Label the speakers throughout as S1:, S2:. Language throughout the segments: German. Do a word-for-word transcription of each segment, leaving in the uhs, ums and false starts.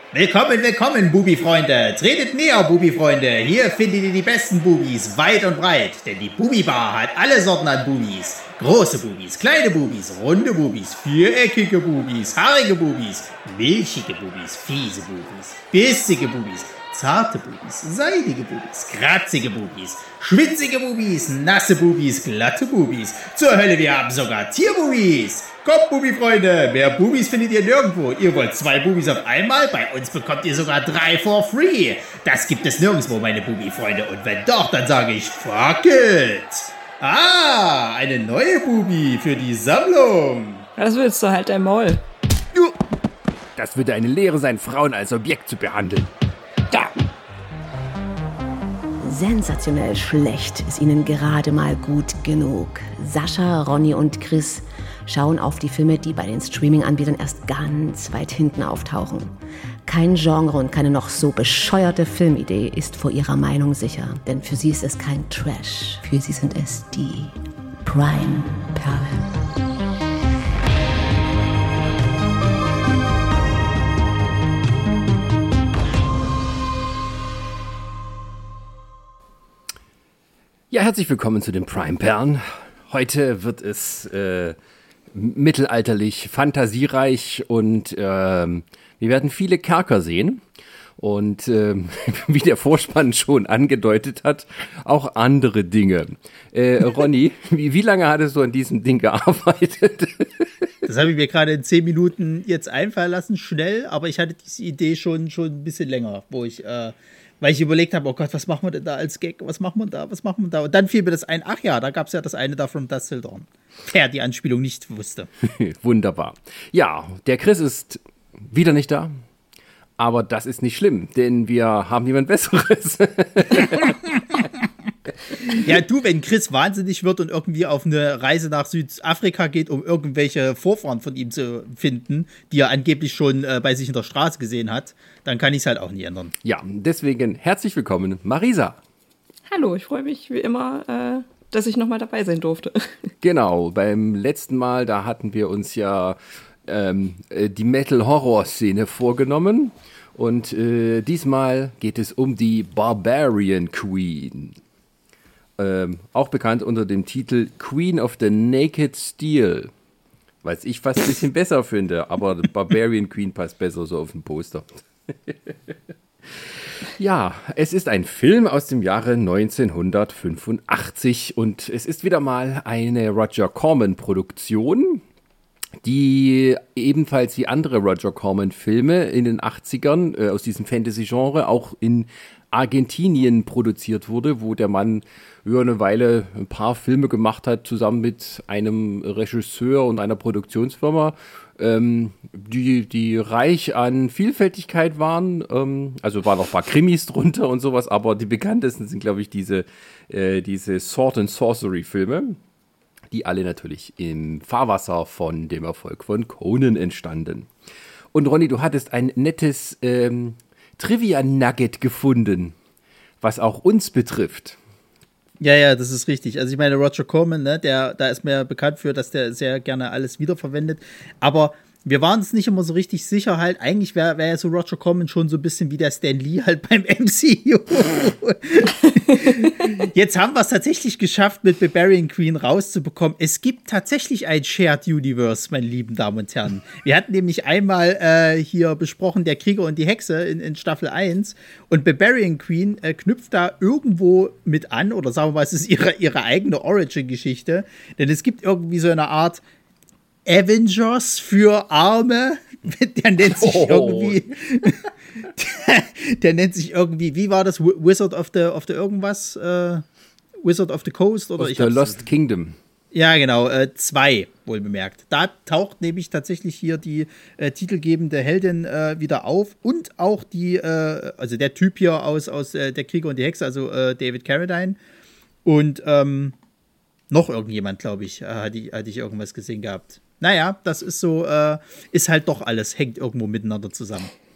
S1: Willkommen, willkommen, Bubi-Freunde. Tretet näher, Bubi-Freunde. Hier findet ihr die besten Bubis, weit und breit. Denn die Bubi-Bar hat alle Sorten an Bubis. Große Bubis, kleine Bubis, runde Bubis, viereckige Bubis, haarige Bubis, milchige Bubis, fiese Bubis, bissige Bubis, zarte Bubis, seidige Bubis, kratzige Bubis, schwitzige Bubis, nasse Bubis, glatte Bubis. Zur Hölle, wir haben sogar Tierbubis. Kommt, Bubi-Freunde, mehr Bubis findet ihr nirgendwo. Ihr wollt zwei Bubis auf einmal? Bei uns bekommt ihr sogar drei for free. Das gibt es nirgendwo, meine Bubi-Freunde. Und wenn doch, dann sage ich, fuck it. Ah, eine neue Bubi für die Sammlung.
S2: Was willst du, halt dein Maul?
S3: Das würde eine Lehre sein, Frauen als Objekt zu behandeln.
S2: Da!
S4: Sensationell schlecht ist ihnen gerade mal gut genug. Sascha, Ronny und Chris schauen auf die Filme, die bei den Streaming-Anbietern erst ganz weit hinten auftauchen. Kein Genre und keine noch so bescheuerte Filmidee ist vor ihrer Meinung sicher. Denn für sie ist es kein Trash. Für sie sind es die Prime-Perlen.
S3: Ja, herzlich willkommen zu den Prime-Perlen. Heute wird es äh, mittelalterlich, fantasiereich und äh, wir werden viele Kerker sehen. Und äh, wie der Vorspann schon angedeutet hat, auch andere Dinge. Äh, Ronny, wie, wie lange hattest du an diesem Ding gearbeitet?
S1: Das habe ich mir gerade in zehn Minuten jetzt einfallen lassen, schnell. Aber ich hatte diese Idee schon, schon ein bisschen länger, wo ich... Äh Weil ich überlegt habe, oh Gott, was machen wir denn da als Gag? Was machen wir da? Was machen wir da? Und dann fiel mir das ein, ach ja, da gab es ja das eine da From Dusk Till Dawn. Wer die Anspielung nicht wusste.
S3: Wunderbar. Ja, der Chris ist wieder nicht da. Aber das ist nicht schlimm, denn wir haben jemand Besseres.
S1: Ja, du, wenn Chris wahnsinnig wird und irgendwie auf eine Reise nach Südafrika geht, um irgendwelche Vorfahren von ihm zu finden, die er angeblich schon äh, bei sich in der Straße gesehen hat, dann kann ich es halt auch nie ändern.
S3: Ja, deswegen herzlich willkommen, Marisa.
S2: Hallo, ich freue mich wie immer, äh, dass ich nochmal dabei sein durfte.
S3: Genau, beim letzten Mal, da hatten wir uns ja ähm, die Metal-Horror-Szene vorgenommen. Und äh, diesmal geht es um die Barbarian Queen. Ähm, auch bekannt unter dem Titel Queen of the Naked Steel. Was ich fast ein bisschen besser finde, aber Barbarian Queen passt besser so auf den Poster. Ja, es ist ein Film aus dem Jahre neunzehnhundertfünfundachtzig und es ist wieder mal eine Roger Corman-Produktion, die ebenfalls wie andere Roger Corman-Filme in den achtzigern äh, aus diesem Fantasy-Genre auch in Argentinien produziert wurde, wo der Mann über eine Weile ein paar Filme gemacht hat, zusammen mit einem Regisseur und einer Produktionsfirma, ähm, die, die reich an Vielfältigkeit waren. Ähm, also waren auch ein paar Krimis drunter und sowas, aber die bekanntesten sind, glaube ich, diese, äh, diese Sword and Sorcery-Filme, die alle natürlich im Fahrwasser von dem Erfolg von Conan entstanden. Und Ronny, du hattest ein nettes ähm, Trivia-Nugget gefunden, was auch uns betrifft.
S1: Ja, ja, das ist richtig. Also ich meine, Roger Corman, ne, der, da ist mir ja bekannt für, dass der sehr gerne alles wiederverwendet. Aber wir waren uns nicht immer so richtig sicher halt. Eigentlich wäre wär ja so Roger Corman schon so ein bisschen wie der Stan Lee halt beim M C U. Jetzt haben wir es tatsächlich geschafft, mit Barbarian Queen rauszubekommen. Es gibt tatsächlich ein Shared Universe, meine lieben Damen und Herren. Wir hatten nämlich einmal äh, hier besprochen, der Krieger und die Hexe in, in Staffel eins. Und Barbarian Queen äh, knüpft da irgendwo mit an. Oder sagen wir mal, es ist ihre, ihre eigene Origin-Geschichte. Denn es gibt irgendwie so eine Art Avengers für Arme, der nennt sich oh. irgendwie, der, der nennt sich irgendwie, wie war das, Wizard of the, of the irgendwas, äh, Wizard of the Coast oder
S3: of
S1: ich
S3: the Lost Kingdom.
S1: Ja, genau, äh, zwei, wohl bemerkt. Da taucht nämlich tatsächlich hier die äh, titelgebende Heldin äh, wieder auf und auch die, äh, also der Typ hier aus, aus äh, Der Krieger und die Hexe, also äh, David Carradine und ähm, noch irgendjemand, glaube ich, äh, hatte ich, hatte ich irgendwas gesehen gehabt. Naja, das ist so, äh, ist halt doch alles, hängt irgendwo miteinander zusammen.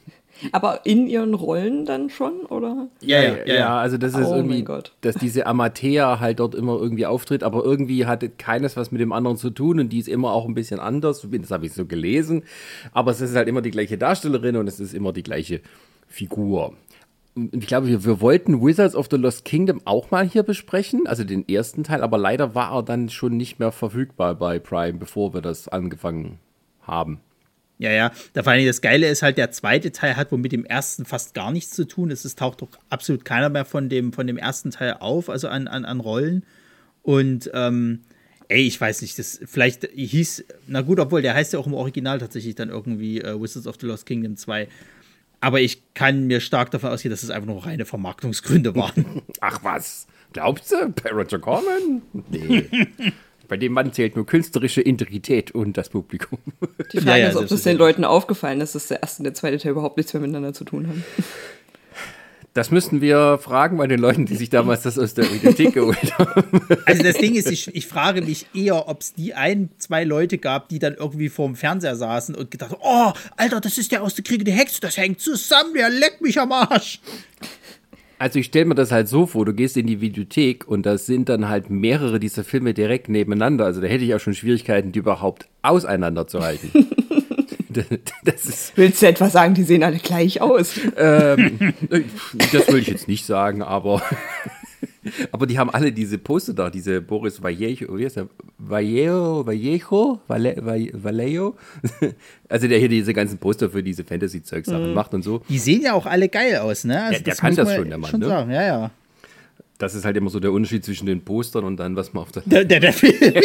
S2: Aber in ihren Rollen dann schon, oder?
S3: Ja, ja, ja, ja. Also das ist
S2: oh
S3: irgendwie, dass diese Amateur halt dort immer irgendwie auftritt, aber irgendwie hatte keines was mit dem anderen zu tun und die ist immer auch ein bisschen anders, das habe ich so gelesen, aber es ist halt immer die gleiche Darstellerin und es ist immer die gleiche Figur. Und ich glaube, wir, wir wollten Wizards of the Lost Kingdom auch mal hier besprechen, also den ersten Teil, aber leider war er dann schon nicht mehr verfügbar bei Prime, bevor wir das angefangen haben.
S1: Ja, ja, da vor allem das Geile ist halt, der zweite Teil hat wohl mit dem ersten fast gar nichts zu tun. Es ist, taucht doch absolut keiner mehr von dem, von dem ersten Teil auf, also an, an, an Rollen. Und, ähm, ey, ich weiß nicht, das vielleicht hieß, na gut, obwohl der heißt ja auch im Original tatsächlich dann irgendwie äh, Wizards of the Lost Kingdom zwei. Aber ich kann mir stark davon ausgehen, dass es einfach nur reine Vermarktungsgründe waren.
S3: Ach was, glaubst du? Bei Roger Corman? Nee. Bei dem Mann zählt nur künstlerische Integrität und das Publikum.
S2: Die Frage ja, ja, ist, ob das den Leuten aufgefallen ist, dass der erste und der zweite Teil überhaupt nichts mehr miteinander zu tun haben.
S3: Das müssten wir fragen bei den Leuten, die sich damals das aus der Bibliothek geholt haben.
S1: Also das Ding ist, ich, ich frage mich eher, ob es die ein, zwei Leute gab, die dann irgendwie vorm Fernseher saßen und gedacht haben, oh, Alter, das ist der aus der Kriege der Hexe, das hängt zusammen, der leckt mich am Arsch.
S3: Also ich stelle mir das halt so vor, du gehst in die Videothek und da sind dann halt mehrere dieser Filme direkt nebeneinander. Also da hätte ich auch schon Schwierigkeiten, die überhaupt auseinanderzuhalten. Das ist
S2: Willst du etwa sagen, die sehen alle gleich aus?
S3: Ähm, das will ich jetzt nicht sagen, aber, aber die haben alle diese Poster da, diese Boris Vallejo, wie heißt der? Vallejo, Vallejo, Vallejo, also der hier diese ganzen Poster für diese Fantasy-Zeug-Sachen mhm. macht und so.
S1: Die sehen ja auch alle geil aus, ne? Also
S3: ja, der kann das schon, der Mann,
S1: schon
S3: ne?
S1: sagen. Ja, ja.
S3: Das ist halt immer so der Unterschied zwischen den Postern und dann, was man auf der...
S1: Der, der, der Film,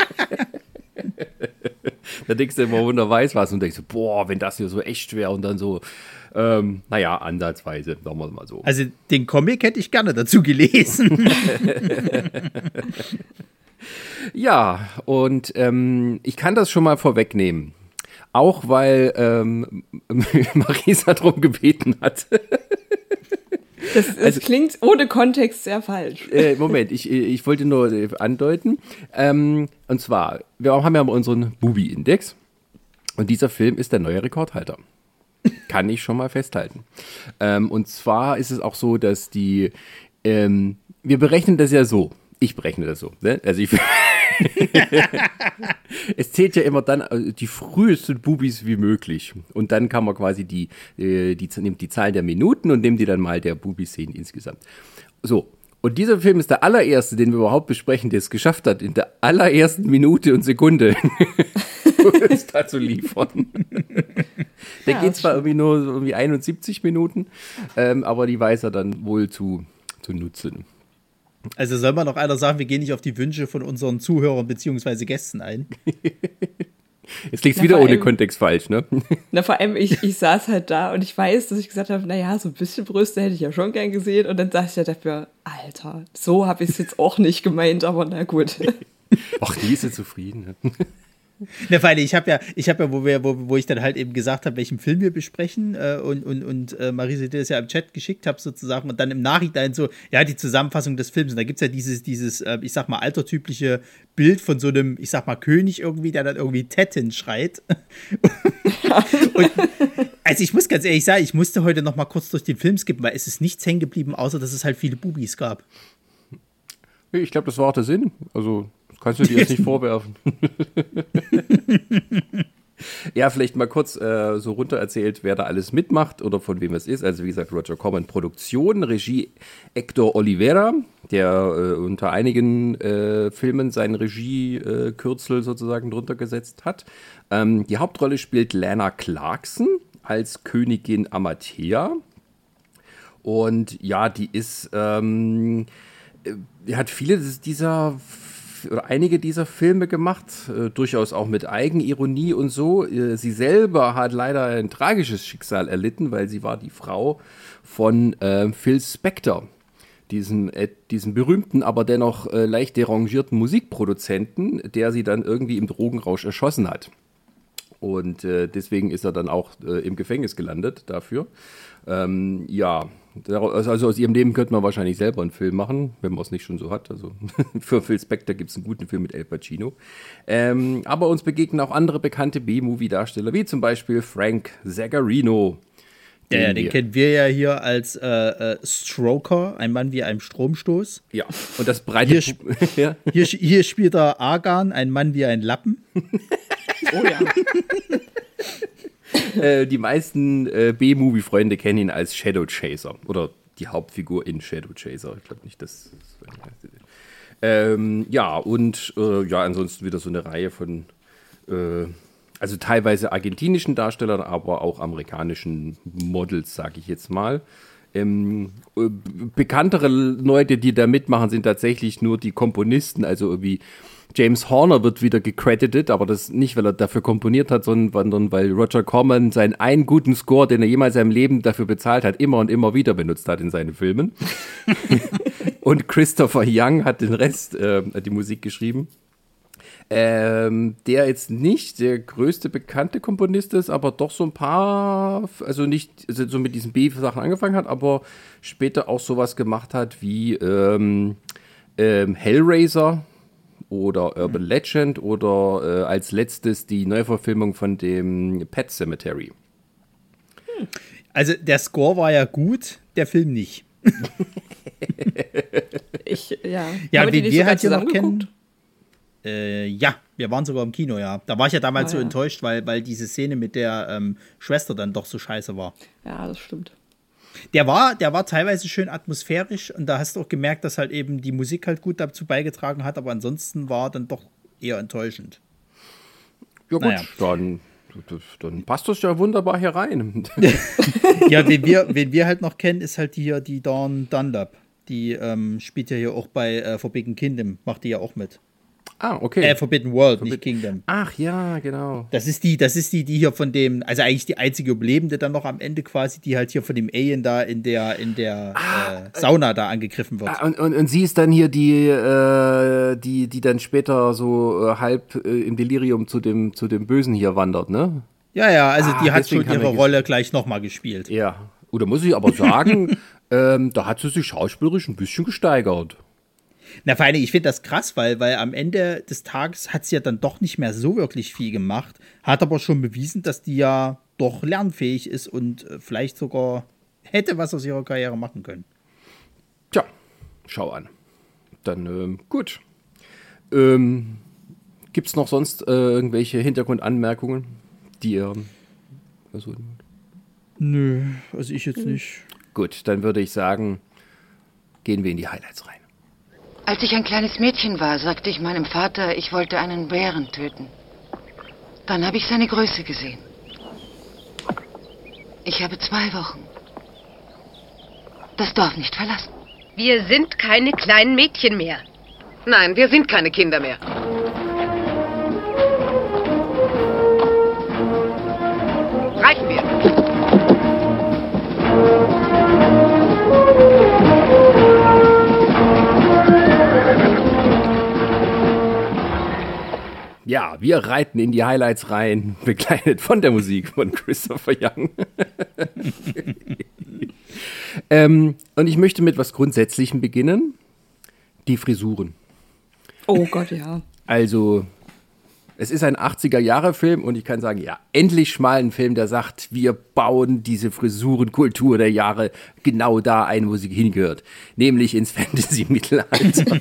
S3: Da denkst du immer, Wunder weiß was und denkst so, boah, wenn das hier so echt wäre und dann so, ähm, naja, ansatzweise, sagen wir es mal so.
S1: Also den Comic hätte ich gerne dazu gelesen.
S3: Ja, und ähm, ich kann das schon mal vorwegnehmen. Auch weil ähm, Marisa darum gebeten hat.
S2: Das, das also, klingt ohne Kontext sehr falsch.
S3: Äh, Moment, ich, ich wollte nur äh, andeuten. Ähm, und zwar, wir haben ja unseren Bubi-Index. Und dieser Film ist der neue Rekordhalter. Kann ich schon mal festhalten. Ähm, und zwar ist es auch so, dass die, ähm, wir berechnen das ja so. Ich berechne das so. Ne? Also ich es zählt ja immer dann die frühesten Bubis wie möglich. Und dann kann man quasi die, die, die nimmt die Zahl der Minuten und nimmt die dann mal der Bubi-Szenen insgesamt. So. Und dieser Film ist der allererste, den wir überhaupt besprechen, der es geschafft hat, in der allerersten Minute und Sekunde uns da zu liefern. Der ja, geht zwar irgendwie nur so irgendwie einundsiebzig Minuten, ähm, aber die weiß er dann wohl zu, zu nutzen.
S1: Also soll man noch einer sagen, wir gehen nicht auf die Wünsche von unseren Zuhörern bzw. Gästen ein?
S3: Jetzt liegt es wieder ohne allem, Kontext falsch, ne?
S2: Na, vor allem, ich, ich saß halt da und ich weiß, dass ich gesagt habe, naja, so ein bisschen Brüste hätte ich ja schon gern gesehen. Und dann dachte ich ja dafür, Alter, so habe ich es jetzt auch nicht gemeint, aber na gut.
S3: Ach, die ist ja zufrieden.
S1: Na, weil ich habe ja, ich habe ja, wo wir, wo, wo ich dann halt eben gesagt habe, welchen Film wir besprechen äh, und, und, und äh, Marisa dir das ja im Chat geschickt habe sozusagen und dann im Nachhinein so, ja, die Zusammenfassung des Films. Und da gibt es ja dieses, dieses, äh, ich sag mal, altertypische Bild von so einem, ich sag mal, König irgendwie, der dann irgendwie Tetten schreit. Und, also ich muss ganz ehrlich sagen, ich musste heute noch mal kurz durch den Film skippen, weil es ist nichts hängen geblieben, außer dass es halt viele Bubis gab.
S3: Ich glaube, das war auch der Sinn. Also kannst du dir jetzt nicht vorwerfen. Ja, vielleicht mal kurz äh, so runter erzählt, wer da alles mitmacht oder von wem es ist. Also wie gesagt, Roger Corman Produktion, Regie Hector Oliveira, der äh, unter einigen äh, Filmen seinen Regiekürzel äh, sozusagen drunter gesetzt hat. Ähm, die Hauptrolle spielt Lana Clarkson als Königin Amathea. Und ja, die ist, ähm, die hat viele dieser oder einige dieser Filme gemacht, äh, durchaus auch mit Eigenironie und so. Äh, sie selber hat leider ein tragisches Schicksal erlitten, weil sie war die Frau von äh, Phil Spector, diesen, äh, diesen berühmten, aber dennoch äh, leicht derangierten Musikproduzenten, der sie dann irgendwie im Drogenrausch erschossen hat. Und äh, deswegen ist er dann auch äh, im Gefängnis gelandet dafür. Ähm, ja, also aus ihrem Leben könnte man wahrscheinlich selber einen Film machen, wenn man es nicht schon so hat. Also für Phil Spector gibt es einen guten Film mit Al Pacino. Ähm, aber uns begegnen auch andere bekannte B-Movie-Darsteller, wie zum Beispiel Frank Zagarino,
S1: Ja, ja,
S3: Den
S1: den
S3: wir-
S1: kennen wir ja hier als äh, äh, Stroker, ein Mann wie einem Stromstoß.
S3: Ja, und das breite
S1: Hier, sp-
S3: Pu- ja.
S1: hier, hier spielt er Argan, ein Mann wie ein Lappen.
S2: Oh ja.
S3: Äh, die meisten äh, B-Movie-Freunde kennen ihn als Shadow Chaser oder die Hauptfigur in Shadow Chaser. Ich glaube nicht, dass. Ähm, ja, und äh, ja, ansonsten wieder so eine Reihe von, äh, also teilweise argentinischen Darstellern, aber auch amerikanischen Models, sage ich jetzt mal. Ähm, äh, bekanntere Leute, die da mitmachen, sind tatsächlich nur die Komponisten, also irgendwie James Horner wird wieder gecredited, aber das nicht, weil er dafür komponiert hat, sondern weil Roger Corman seinen einen guten Score, den er jemals in seinem Leben dafür bezahlt hat, immer und immer wieder benutzt hat in seinen Filmen. Und Christopher Young hat den Rest, äh, die Musik geschrieben. Ähm, der jetzt nicht der größte bekannte Komponist ist, aber doch so ein paar, also nicht also so mit diesen B-Sachen angefangen hat, aber später auch sowas gemacht hat wie ähm, ähm, Hellraiser oder Urban Legend oder äh, als letztes die Neuverfilmung von dem Pet Sematary.
S1: Also der Score war ja gut, der Film nicht.
S2: Ich, ja.
S1: Ja,
S2: Haben wir die
S1: wie
S2: nicht
S1: wir
S2: sogar
S1: halt hier noch
S2: zusammen
S1: kennen.
S2: geguckt?
S1: Äh, ja, wir waren sogar im Kino, ja. Da war ich ja damals
S2: Ah,
S1: so
S2: ja.
S1: enttäuscht, weil, weil diese Szene mit der ähm, Schwester dann doch so scheiße war.
S2: Ja, das stimmt.
S1: Der war, der war teilweise schön atmosphärisch und da hast du auch gemerkt, dass halt eben die Musik halt gut dazu beigetragen hat, aber ansonsten war dann doch eher enttäuschend.
S3: Ja gut,
S1: Naja.
S3: dann, dann passt das ja wunderbar hier rein.
S1: Ja, wen wir, wen wir halt noch kennen, ist halt hier die Dawn Dunlap. Die ähm, spielt ja hier auch bei äh, Forbidden Kingdom, macht die ja auch mit.
S3: Ah, okay.
S1: Äh, Forbidden World, nicht Kingdom.
S3: Ach ja, genau.
S1: Das ist die, das ist die, die hier von dem, also eigentlich die einzige Überlebende dann noch am Ende quasi, die halt hier von dem Alien da in der, in der äh, Sauna da angegriffen wird.
S3: Ah, und, und, und sie ist dann hier die, äh, die, die dann später so äh, halb äh, im Delirium zu dem, zu dem Bösen hier wandert, ne?
S1: Ja, ja, also
S3: Ah,
S1: die hat
S3: deswegen
S1: schon
S3: kann
S1: ihre
S3: er ges-
S1: Rolle gleich nochmal gespielt.
S3: Ja. Oder muss ich aber sagen, ähm, da hat sie sich schauspielerisch ein bisschen gesteigert.
S1: Na, vor allem, ich finde das krass, weil, weil am Ende des Tages hat sie ja dann doch nicht mehr so wirklich viel gemacht, hat aber schon bewiesen, dass die ja doch lernfähig ist und äh, vielleicht sogar hätte was aus ihrer Karriere machen können.
S3: Tja, schau an. Dann, ähm, gut. Ähm, gibt's noch sonst äh, irgendwelche Hintergrundanmerkungen, die ihr... Also,
S1: Nö, also ich jetzt nicht.
S3: gut, dann würde ich sagen, gehen wir in die Highlights rein.
S5: Als ich ein kleines Mädchen war, sagte ich meinem Vater, ich wollte einen Bären töten. Dann habe ich seine Größe gesehen. Ich habe zwei Wochen das Dorf nicht verlassen.
S6: Wir sind keine kleinen Mädchen mehr.
S5: Nein, wir sind keine Kinder mehr.
S6: Reichen wir.
S3: Ja, wir reiten in die Highlights rein, begleitet von der Musik von Christopher Young. ähm, und ich möchte mit was Grundsätzlichem beginnen. Die Frisuren.
S2: Oh Gott, ja.
S3: Also, es ist ein achtziger-Jahre-Film und ich kann sagen, ja, endlich mal ein Film, der sagt, wir bauen diese Frisurenkultur der Jahre genau da ein, wo sie hingehört. Nämlich ins Fantasy-Mittelalter.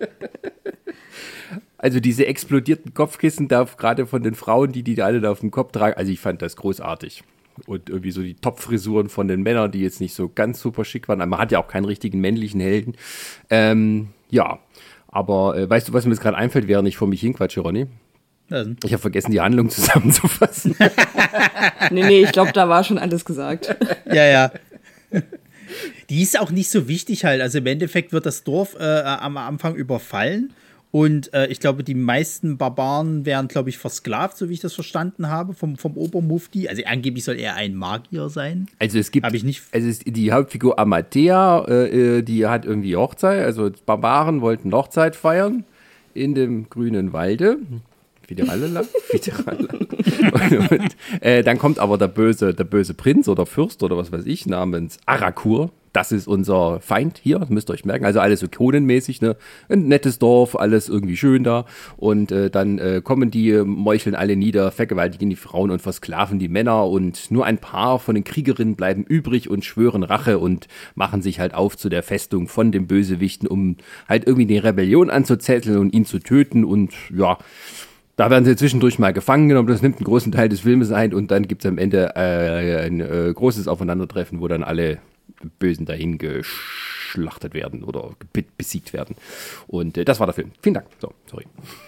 S3: Also diese explodierten Kopfkissen da gerade von den Frauen, die die da alle da auf dem Kopf tragen. Also ich fand das großartig. Und irgendwie so die Top-Frisuren von den Männern, die jetzt nicht so ganz super schick waren. Man hat ja auch keinen richtigen männlichen Helden. Ähm, ja, aber äh, weißt du, was mir jetzt gerade einfällt, während ich vor mich hinquatsche, Ronny?
S1: Also,
S3: Ich habe vergessen, die Handlung zusammenzufassen.
S2: Nee, nee, ich glaube, da war schon alles gesagt.
S1: ja, ja. Die ist auch nicht so wichtig halt. Also im Endeffekt wird das Dorf äh, am Anfang überfallen. Und äh, ich glaube, die meisten Barbaren werden, glaube ich, versklavt, so wie ich das verstanden habe, vom, vom Obermufti. Also angeblich soll er ein Magier sein.
S3: Also es gibt,
S1: Hab ich nicht-
S3: also es, die Hauptfigur Amatea, äh, die hat irgendwie Hochzeit, also Barbaren wollten Hochzeit feiern in dem grünen Walde. Fideralla, Fideralla. und, und, äh, dann kommt aber der böse, der böse Prinz oder Fürst oder was weiß ich namens Arakur. das ist unser Feind hier, das müsst ihr euch merken. Also alles so konenmäßig, ne? Ein nettes Dorf, alles irgendwie schön da. Und äh, dann äh, kommen die, meucheln alle nieder, vergewaltigen die Frauen und versklaven die Männer. Und nur ein paar von den Kriegerinnen bleiben übrig und schwören Rache und machen sich halt auf zu der Festung von dem Bösewichten, um halt irgendwie die Rebellion anzuzetteln und ihn zu töten. Und ja, da werden sie zwischendurch mal gefangen genommen, das nimmt einen großen Teil des Filmes ein und dann gibt es am Ende äh, ein äh, großes Aufeinandertreffen, wo dann alle Bösen dahin geschlachtet werden oder be- besiegt werden. Und äh, das war der Film. Vielen Dank. So, sorry.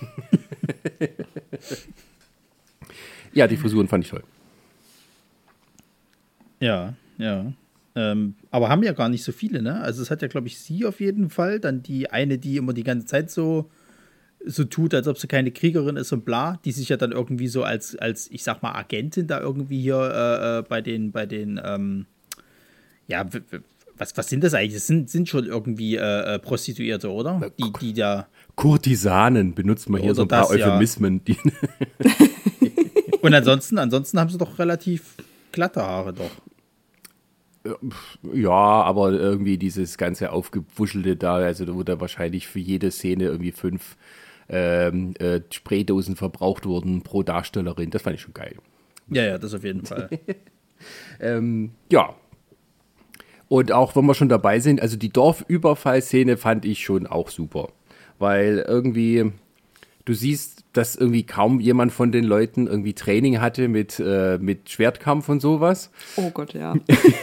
S3: Ja, die Frisuren fand ich toll.
S1: Ja, ja. Ähm, aber haben ja gar nicht so viele, ne? Also es hat ja, glaube ich, sie auf jeden Fall. Dann die eine, die immer die ganze Zeit so so tut, als ob sie keine Kriegerin ist und bla, die sich ja dann irgendwie so als, als ich sag mal, Agentin da irgendwie hier äh, bei den, bei den, ähm, ja, w- w- was, was sind das eigentlich? Das sind, sind schon irgendwie äh, Prostituierte, oder? Die, die da.
S3: Kurtisanen, benutzt man hier
S1: Oder
S3: so ein paar
S1: das, ja.
S3: Euphemismen. Die
S1: Und ansonsten, ansonsten haben sie doch relativ glatte Haare, doch.
S3: Ja, aber irgendwie dieses ganze Aufgewuschelte da, also da wurde wahrscheinlich für jede Szene irgendwie fünf ähm, äh, Spraydosen verbraucht wurden pro Darstellerin. Das fand ich schon geil.
S1: Ja, ja, das auf jeden Fall.
S3: ähm, ja. Und auch, wenn wir schon dabei sind, also die Dorfüberfallszene fand ich schon auch super. Weil irgendwie, du siehst, dass irgendwie kaum jemand von den Leuten irgendwie Training hatte mit, äh, mit Schwertkampf und sowas.
S2: Oh Gott, ja.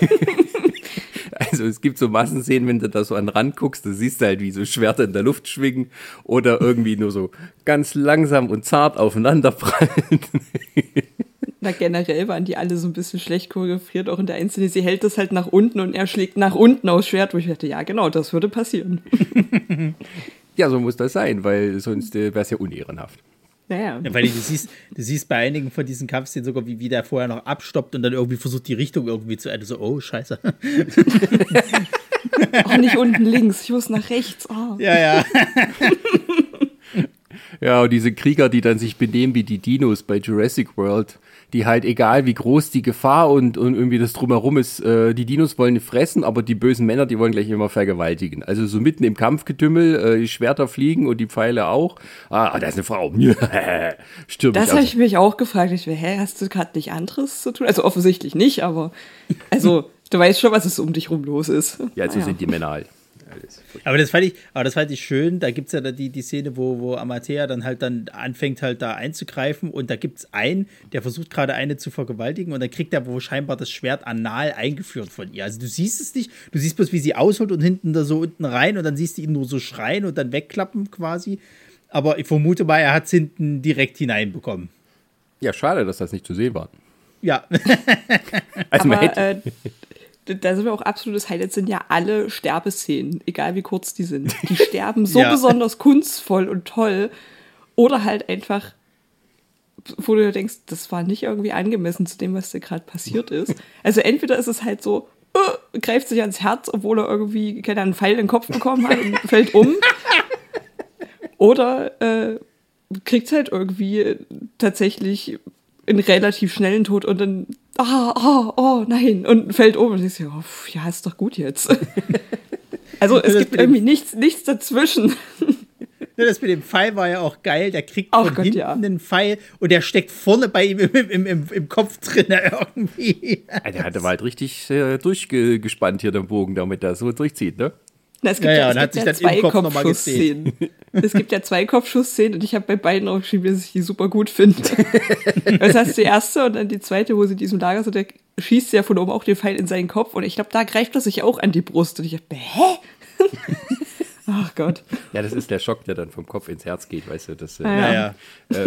S3: Also es gibt so Massenszenen, wenn du da so an den Rand guckst, da siehst du halt, wie so Schwerter in der Luft schwingen oder irgendwie nur so ganz langsam und zart aufeinanderprallen.
S2: Na, generell waren die alle so ein bisschen schlecht choreografiert, auch in der Einzelne. Sie hält das halt nach unten und er schlägt nach unten aufs Schwert, wo ich dachte, ja genau, das würde passieren.
S3: Ja, so muss das sein, weil sonst äh, wäre es ja unehrenhaft.
S2: Naja.
S1: Ja, weil du siehst, du siehst bei einigen von diesen Kampfszenen sogar, wie, wie der vorher noch abstoppt und dann irgendwie versucht, die Richtung irgendwie zu ändern. So, oh, scheiße.
S2: Auch nicht unten links, ich muss nach rechts. Oh.
S1: Ja, ja.
S3: Ja, und diese Krieger, die dann sich benehmen wie die Dinos bei Jurassic World, die halt, egal wie groß die Gefahr und, und irgendwie das Drumherum ist, äh, die Dinos wollen fressen, aber die bösen Männer, die wollen gleich immer vergewaltigen. Also so mitten im Kampfgetümmel, äh, die Schwerter fliegen und die Pfeile auch. Ah, da ist eine Frau. Stirb
S2: Das habe ich mich auch gefragt. Ich war, hä, hast du gerade nicht anderes zu tun? Also offensichtlich nicht, aber also du weißt schon, was es um dich rum los ist.
S3: Ja, so
S2: Ah,
S3: sind die Männer halt.
S1: Aber das fand ich, aber das fand ich schön. Da gibt es ja da die, die Szene, wo, wo Amatea dann halt dann anfängt halt da einzugreifen und da gibt es einen, der versucht gerade eine zu vergewaltigen und dann kriegt er wohl scheinbar das Schwert anal eingeführt von ihr. Also du siehst es nicht, du siehst bloß, wie sie ausholt und hinten da so unten rein und dann siehst du ihn nur so schreien und dann wegklappen quasi. Aber ich vermute mal, er hat es hinten direkt hineinbekommen.
S3: Ja, schade, dass das nicht zu sehen war.
S1: Ja.
S3: Also man
S2: aber
S3: hätte,
S2: äh, da sind wir auch absolutes Highlight, sind ja alle Sterbeszenen, egal wie kurz die sind. Die sterben so
S1: Ja.
S2: besonders kunstvoll und toll oder halt einfach, wo du dir denkst, das war nicht irgendwie angemessen zu dem, was da gerade passiert ist. Also entweder ist es halt so, uh, greift sich ans Herz, obwohl er irgendwie keine Ahnung, einen Pfeil in den Kopf bekommen hat und fällt um. Oder äh, kriegt halt irgendwie tatsächlich einen relativ schnellen Tod und dann, ah, oh, oh, nein, und fällt um. Und ich so, oh, ja, ist doch gut jetzt. Also es
S1: Das
S2: gibt
S1: mit dem-
S2: irgendwie nichts, nichts dazwischen.
S1: Ja, das mit dem Pfeil war ja auch geil. Der kriegt
S2: Ach
S1: von
S2: Gott,
S1: hinten
S2: ja.
S1: einen Pfeil und der steckt vorne bei ihm im, im, im, im Kopf drin irgendwie.
S3: der hatte halt richtig äh, durchgespannt hier den Bogen, damit er so durchzieht, ne?
S2: Na, es gibt
S1: Ja,
S2: ja,
S1: ja,
S2: es
S1: und hat
S2: gibt
S1: sich
S2: ja
S1: dann im
S2: zwei
S1: Kopf noch mal
S2: Kopfschussszenen. Es gibt ja zwei Kopfschussszenen und ich habe bei beiden auch geschrieben, dass ich die super gut finde. Das heißt, die erste und dann die zweite, wo sie in diesem Lager sind, der schießt ja von oben auch den Pfeil in seinen Kopf und ich glaube, da greift er sich auch an die Brust und ich dachte, hä? Ach Gott.
S3: Ja, das ist der Schock, der dann vom Kopf ins Herz geht, weißt du. Das, äh,
S2: Ja.
S1: Ja, ja.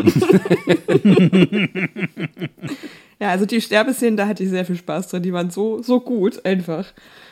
S2: Ja, also die Sterbeszenen, da hatte ich sehr viel Spaß dran. Die waren so, so gut, einfach.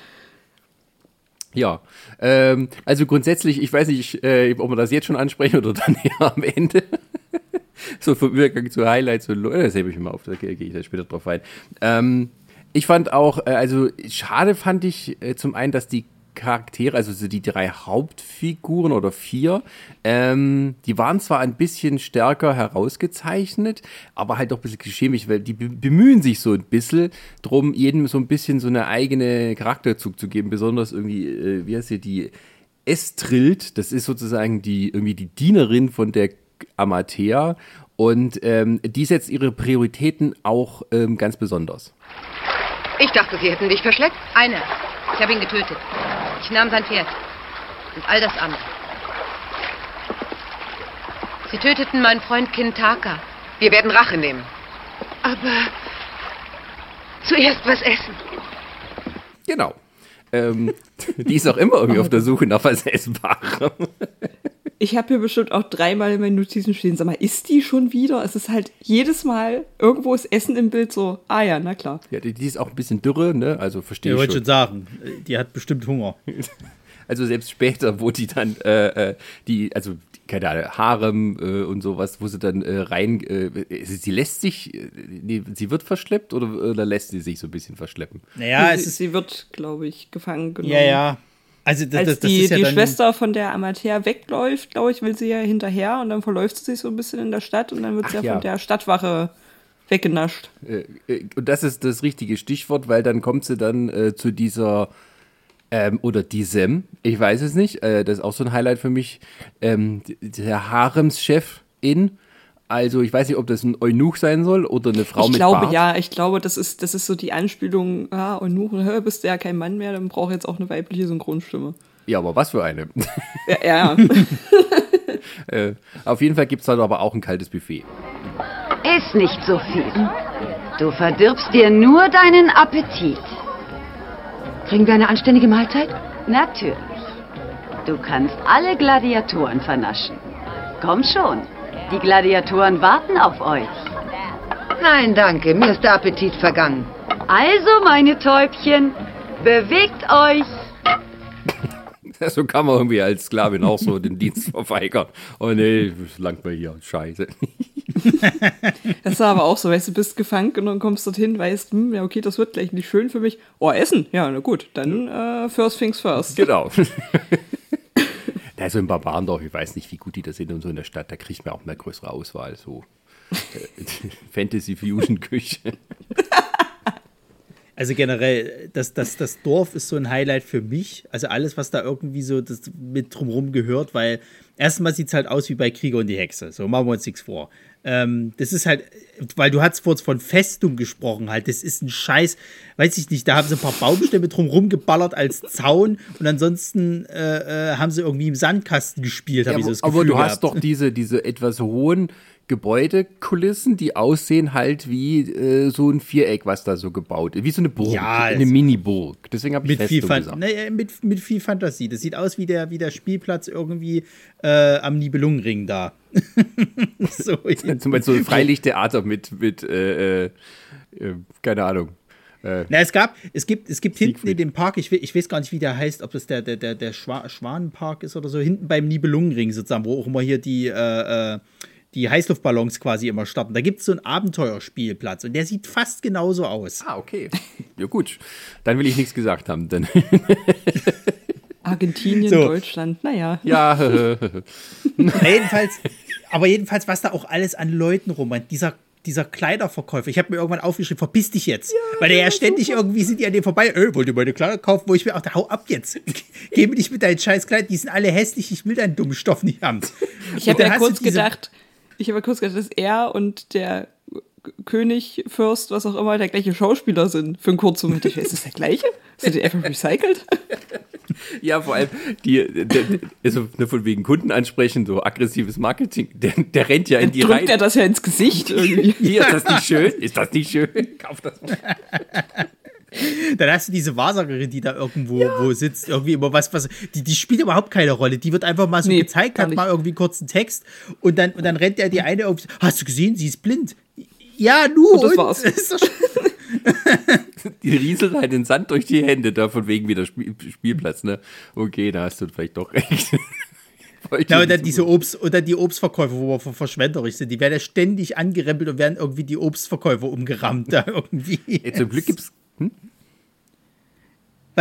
S3: Ja, ähm, also grundsätzlich, ich weiß nicht, äh, ob wir das jetzt schon ansprechen oder dann eher am Ende. So vom Übergang zu Highlights, so, das hebe ich mir mal auf, da gehe ich da später drauf ein. Ähm, ich fand auch, äh, also schade fand ich äh, zum einen, dass die Charaktere, also so die drei Hauptfiguren oder vier, ähm, die waren zwar ein bisschen stärker herausgezeichnet, aber halt doch ein bisschen klischeemäßig, weil die be- bemühen sich so ein bisschen drum, jedem so ein bisschen so eine eigene Charakterzug zu geben, besonders irgendwie, äh, wie heißt sie, die Estrild, das ist sozusagen die irgendwie die Dienerin von der Amathea und ähm, die setzt ihre Prioritäten auch ähm, ganz besonders.
S6: Ich dachte, Sie hätten dich verschleppt.
S5: Einer. Ich habe ihn getötet. Ich nahm sein Pferd. Und all das andere. Sie töteten meinen Freund Kintaka.
S6: Wir werden Rache nehmen.
S5: Aber zuerst was essen.
S3: Genau. Ähm, die ist auch immer irgendwie auf der Suche nach was Essbarem.
S2: Ich habe hier bestimmt auch dreimal in meinen Notizen stehen, sag mal, ist die schon wieder? Es ist halt jedes Mal, irgendwo ist Essen im Bild so, ah ja, na klar.
S3: Ja, die, die ist auch ein bisschen dürre, ne? Also verstehe
S1: Ich
S3: ich
S1: wollte
S3: schon.
S1: schon sagen, die hat bestimmt Hunger.
S3: Also selbst später, wo die dann, äh, die, also die, keine Ahnung, Harem äh, und sowas, wo sie dann äh, rein, äh, sie lässt sich, äh, nee, sie wird verschleppt oder, oder lässt sie sich so ein bisschen verschleppen?
S1: Naja,
S2: sie,
S1: es ist,
S2: sie wird, glaube ich, gefangen genommen.
S1: ja, ja. Also das,
S2: Als
S1: das, das
S2: die,
S1: ist ja
S2: die
S1: dann,
S2: Schwester von der Amathea wegläuft, glaube ich, will sie ja hinterher und dann verläuft sie sich so ein bisschen in der Stadt und dann wird
S3: Ach
S2: sie ja
S3: ja.
S2: von der Stadtwache weggenascht.
S3: Äh, äh, und das ist das richtige Stichwort, weil dann kommt sie dann äh, zu dieser, ähm, oder diesem, ich weiß es nicht, äh, das ist auch so ein Highlight für mich, ähm, der Haremschef in, also ich weiß nicht, ob das ein Eunuch sein soll oder eine Frau
S2: Ich
S3: mit
S2: glaube,
S3: Bart.
S2: ja, ich glaube, das ist, das ist so die Anspielung, ah, und nun hör, bist du ja kein Mann mehr, dann braucht jetzt auch eine weibliche Synchronstimme.
S3: Ja, aber was für eine.
S2: Ja, ja.
S3: äh, auf jeden Fall gibt es dann aber auch ein kaltes Buffet.
S7: Iss nicht so viel. Du verdirbst dir nur deinen Appetit.
S5: Kriegen wir eine anständige Mahlzeit?
S7: Natürlich. Du kannst alle Gladiatoren vernaschen. Komm schon. Die Gladiatoren warten auf euch.
S5: Nein, danke. Mir ist der Appetit vergangen.
S7: Also, meine Täubchen, bewegt euch.
S3: So kann man irgendwie als Sklavin auch so den Dienst verweigern. Oh nee, langt mir hier, scheiße.
S2: Das war aber auch so, weißt du, bist gefangen und dann kommst dorthin, weißt, hm, ja okay, das wird gleich nicht schön für mich. Oh, Essen? Ja, na gut, dann äh, first things first.
S3: Genau. Also im Barbarendorf, ich weiß nicht, wie gut die das sind und so in der Stadt, da kriegt man auch mehr größere Auswahl, so äh, Fantasy-Fusion-Küche.
S1: Also generell, das, das, das Dorf ist so ein Highlight für mich. Also alles, was da irgendwie so das mit drumherum gehört, weil erstmal sieht es halt aus wie bei Krieger und die Hexe. So, machen wir uns nichts vor. Ähm, das ist halt, weil du hast vorhin von Festung gesprochen halt, das ist ein Scheiß, weiß ich nicht, da haben sie ein paar Baumstämme drumherum geballert als Zaun und ansonsten äh, äh, haben sie irgendwie im Sandkasten gespielt, habe
S3: Ja,
S1: ich so das
S3: aber
S1: Gefühl
S3: du hast
S1: gehabt.
S3: doch diese, diese etwas hohen Gebäudekulissen, die aussehen halt wie äh, so ein Viereck, was da so gebaut ist. Wie so eine Burg,
S1: Ja,
S3: eine
S1: also
S3: Mini-Burg. Deswegen habe ich
S1: Mit viel,
S3: Festung
S1: Fan
S3: gesagt.
S1: naja, mit, mit viel Fantasie. Das sieht aus wie der, wie der Spielplatz irgendwie äh, am Nibelungenring da. so,
S3: Zum Beispiel so ein Freilichttheater mit, mit äh, äh, äh, keine Ahnung. Äh,
S1: Na, es gab, es gibt, es gibt hinten
S3: Siegfried.
S1: in dem Park, ich, we- ich weiß gar nicht, wie der heißt, ob das der, der, der, der Schwa Schwanenpark ist oder so, hinten beim Nibelungenring sozusagen, wo auch immer hier die, äh, äh, die Heißluftballons quasi immer starten. Da gibt es so einen Abenteuerspielplatz und der sieht fast genauso aus.
S3: ah, okay. Ja gut, dann will ich nichts gesagt haben. Denn
S2: Argentinien,
S1: So.
S2: Deutschland, naja.
S3: ja,
S1: Na, jedenfalls, aber jedenfalls, was da auch alles an Leuten rumrennt, dieser dieser Kleiderverkäufer, ich habe mir irgendwann aufgeschrieben, verpiss dich jetzt. Weil der ja ständig irgendwie sind die an dem vorbei, äh, wollt ihr meine Kleider kaufen, wo ich mir auch, hau ab jetzt. Geh mir nicht mit deinen scheiß Kleidern, die sind alle hässlich, ich will deinen dummen Stoff nicht haben.
S2: Ich
S1: Und
S2: habe
S1: dann
S2: ja
S1: hast du
S2: kurz
S1: diese-
S2: gedacht, ich habe ja kurz gedacht, dass er und der K- König, Fürst, was auch immer, der gleiche Schauspieler sind. Für einen kurzen Moment. Ich, ist das der gleiche? Sind die einfach recycelt?
S3: ja, vor allem, die, der, der, also nur von wegen Kunden ansprechen, so aggressives Marketing, der, der rennt ja in die
S2: Drückt
S3: Reihe.
S2: er das ja ins Gesicht irgendwie.
S3: Hier, ist das nicht schön? Ist das nicht schön? Kauf das mal.
S1: Dann hast du diese Wahrsagerin, die da irgendwo wo sitzt, irgendwie immer was, was, die, die spielt überhaupt keine Rolle. Die wird einfach mal so
S2: Nee,
S1: gezeigt,
S2: gar
S1: hat
S2: nicht.
S1: mal irgendwie kurz einen Text und dann, und dann rennt er die eine auf, hast du gesehen, sie ist blind. Ja, nu,
S2: Und das
S1: und?
S2: war's.
S1: Ist doch schon-
S3: Die rieselt halt den Sand durch die Hände, da von wegen wieder Spiel, Spielplatz, ne? Okay, da hast du vielleicht doch recht.
S1: Ja, und dann diese Obst, oder die Obstverkäufer, wo wir ver- verschwenderisch sind, die werden ja ständig angerempelt und werden irgendwie die Obstverkäufer umgerammt da irgendwie.
S3: Ey, zum Glück gibt's,
S1: Was?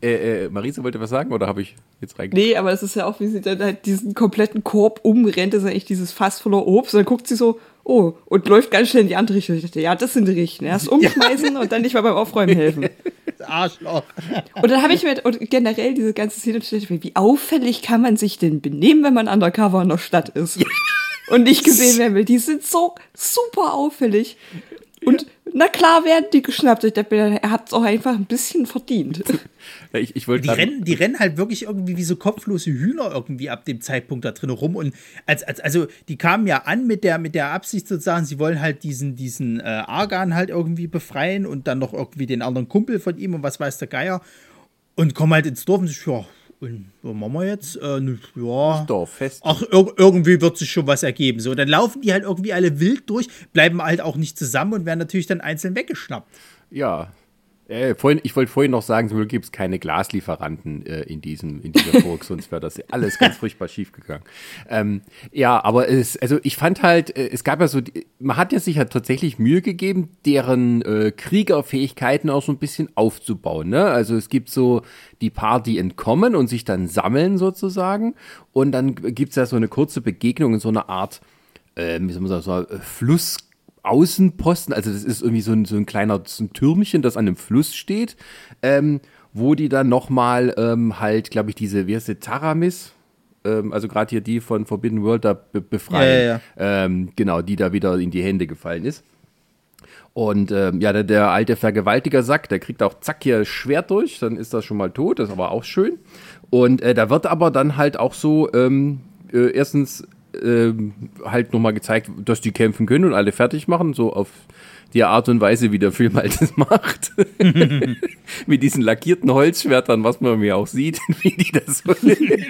S3: Äh, äh, Marisa wollte was sagen oder habe ich jetzt reingeguckt?
S2: Nee, aber es ist ja auch, wie sie dann halt diesen kompletten Korb umrennt, das ist eigentlich dieses Fass voller Obst. Und dann guckt sie so, oh, und läuft ganz schnell in die andere Richtung. Ich dachte, ja, das sind die Richten. Erst umschmeißen und dann nicht mal beim Aufräumen helfen.
S1: Arschloch.
S2: Und dann habe ich mir, und generell diese ganze Szene, wie auffällig kann man sich denn benehmen, wenn man undercover in der Stadt ist? Und nicht gesehen werden will. Die sind so super auffällig. Und na klar werden die geschnappt. Ich dachte mir, er hat es auch einfach ein bisschen verdient.
S3: Ja, ich, ich wollte
S1: Die rennen, die rennen halt wirklich irgendwie wie so kopflose Hühner irgendwie ab dem Zeitpunkt da drin rum. Und als, als, also die kamen ja an mit der, mit der Absicht sozusagen, sie wollen halt diesen, diesen äh, Argan halt irgendwie befreien und dann noch irgendwie den anderen Kumpel von ihm und was weiß der Geier. Und kommen halt ins Dorf und sich, ja, und was machen wir jetzt? Äh, ja.
S3: Dorf, fest.
S1: Ach, ir- irgendwie wird sich schon was ergeben. So, dann laufen die halt irgendwie alle wild durch, bleiben halt auch nicht zusammen und werden natürlich dann einzeln weggeschnappt.
S3: Ja. Äh, vorhin, ich wollte vorhin noch sagen, zum Glück gibt es keine Glaslieferanten äh, in, diesem, in dieser Burg, sonst wäre das alles ganz furchtbar schief gegangen. Ähm, ja, aber es, also ich fand halt, äh, es gab ja so, man hat ja sich ja tatsächlich Mühe gegeben, deren äh, Kriegerfähigkeiten auch so ein bisschen aufzubauen. Ne? Also es gibt so die paar, die entkommen und sich dann sammeln sozusagen. Und dann gibt es ja so eine kurze Begegnung in so einer Art, äh, wie soll man sagen, so äh, Fluss. Außenposten, also das ist irgendwie so ein, so ein kleiner so ein Türmchen, das an einem Fluss steht, ähm, wo die dann nochmal ähm, halt, glaube ich, diese, wie heißt die, Taramis, ähm, also gerade hier die von Forbidden World da be- befreien,
S1: Ja, ja, ja.
S3: Ähm, genau, die da wieder in die Hände gefallen ist. Und ähm, ja, der, der alte Vergewaltiger-Sack, der kriegt auch zack hier Schwert durch, dann ist das schon mal tot, das ist aber auch schön. Und äh, da wird aber dann halt auch so, ähm, äh, erstens Ähm, halt nochmal gezeigt, dass die kämpfen können und alle fertig machen, so auf die Art und Weise, wie der Film halt das macht. Mit diesen lackierten Holzschwertern, was man mir auch sieht, wie die das so.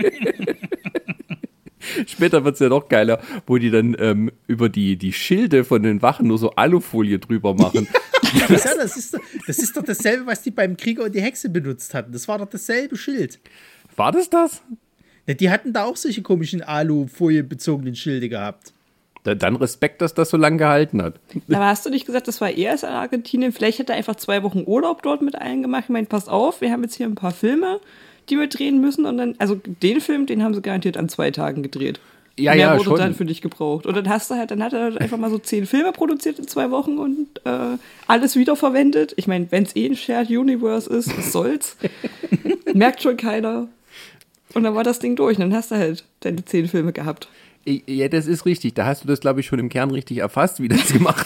S3: Später wird es ja noch geiler, wo die dann ähm, über die, die Schilde von den Wachen nur so Alufolie drüber machen.
S1: Ja, das, ist doch, das ist doch dasselbe, was die beim Krieger und die Hexe benutzt hatten. Das war doch dasselbe Schild.
S3: War das das?
S1: Ja, die hatten da auch solche komischen Alufolie-bezogenen Schilde gehabt.
S3: Da, dann Respekt, dass das so lange gehalten hat.
S2: Aber hast du nicht gesagt, das war erst in Argentinien? Vielleicht hätte er einfach zwei Wochen Urlaub dort mit allen gemacht. Ich meine, passt auf, wir haben jetzt hier ein paar Filme, die wir drehen müssen. Und dann, also den Film, den haben sie garantiert an zwei Tagen gedreht.
S3: Ja,
S2: Mehr
S3: ja,
S2: wurde
S3: schon.
S2: dann für dich gebraucht. Und dann hast du halt, dann hat er halt einfach mal so zehn Filme produziert in zwei Wochen und äh, alles wiederverwendet. Ich meine, wenn es eh ein Shared Universe ist, was soll's? Merkt schon keiner. Und dann war das Ding durch. Und dann hast du halt deine zehn Filme gehabt.
S3: Ja, das ist richtig. Da hast du das, glaube ich, schon im Kern richtig erfasst, wie das gemacht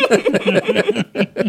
S3: wurde.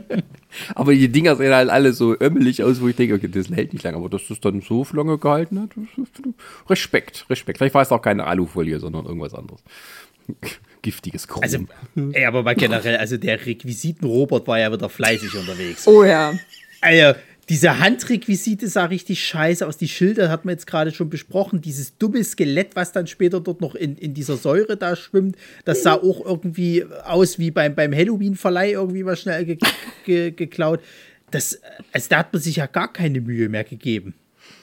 S3: Aber die Dinger sehen halt alle so ömmelig aus, wo ich denke, okay, das hält nicht lange. Aber dass das dann so lange gehalten hat, Respekt, Respekt. Vielleicht war es auch keine Alufolie, sondern irgendwas anderes. Giftiges Chrom.
S1: Also, ey, aber mal generell, also der Requisiten-Robert war ja wieder fleißig unterwegs.
S2: Oh ja.
S1: Also, diese Handrequisite sah richtig scheiße aus. Die Schilder hat man jetzt gerade schon besprochen. Dieses dumme Skelett, was dann später dort noch in, in dieser Säure da schwimmt, das sah auch irgendwie aus wie beim, beim Halloween-Verleih irgendwie mal schnell ge, ge, geklaut. Das, also da hat man sich ja gar keine Mühe mehr gegeben.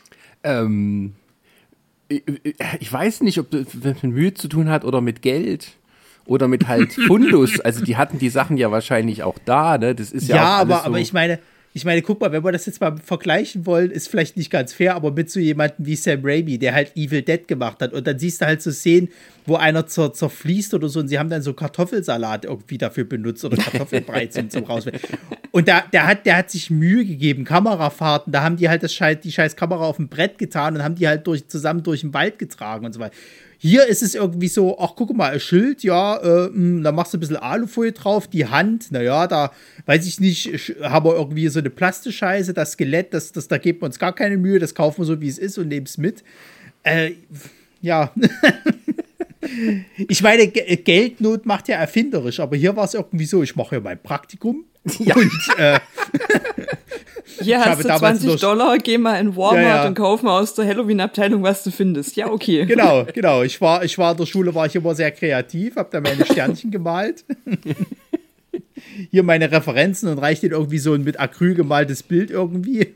S3: Ähm, ich, ich weiß nicht, ob das mit Mühe zu tun hat oder mit Geld. Oder mit halt Fundus. Also die hatten die Sachen ja wahrscheinlich auch da. Ne? Das ist ja,
S1: Ja,
S3: auch alles
S1: aber,
S3: so.
S1: aber ich meine... Ich meine, guck mal, wenn wir das jetzt mal vergleichen wollen, ist vielleicht nicht ganz fair, aber mit so jemandem wie Sam Raimi, der halt Evil Dead gemacht hat und dann siehst du halt so Szenen, wo einer zer zerfließt oder so und sie haben dann so Kartoffelsalat irgendwie dafür benutzt oder Kartoffelbrei zum, zum Rauswerfen. Und da, der, hat, der hat sich Mühe gegeben, Kamerafahrten, da haben die halt das Scheiß, die scheiß Kamera auf dem Brett getan und haben die halt durch, zusammen durch den Wald getragen und so weiter. Hier ist es irgendwie so, ach, guck mal, ein Schild, ja, äh, mh, da machst du ein bisschen Alufolie drauf, die Hand, naja, da, weiß ich nicht, haben wir irgendwie so eine Plastischeiße, das Skelett, das, das, da geben wir uns gar keine Mühe, das kaufen wir so, wie es ist und nehmen es mit. Äh, ja. Ich meine, G Geldnot macht ja erfinderisch, aber hier war es irgendwie so, ich mache ja mein Praktikum ja. und äh,
S2: hier hast du zwanzig Dollar, geh mal in Walmart ja, ja. und kauf mal aus der Halloween-Abteilung, was du findest. Ja, okay.
S1: Genau, genau. Ich war, ich war in der Schule, war ich immer sehr kreativ, habe da meine Sternchen gemalt. Hier meine Referenzen und reicht dir irgendwie so ein mit Acryl gemaltes Bild irgendwie.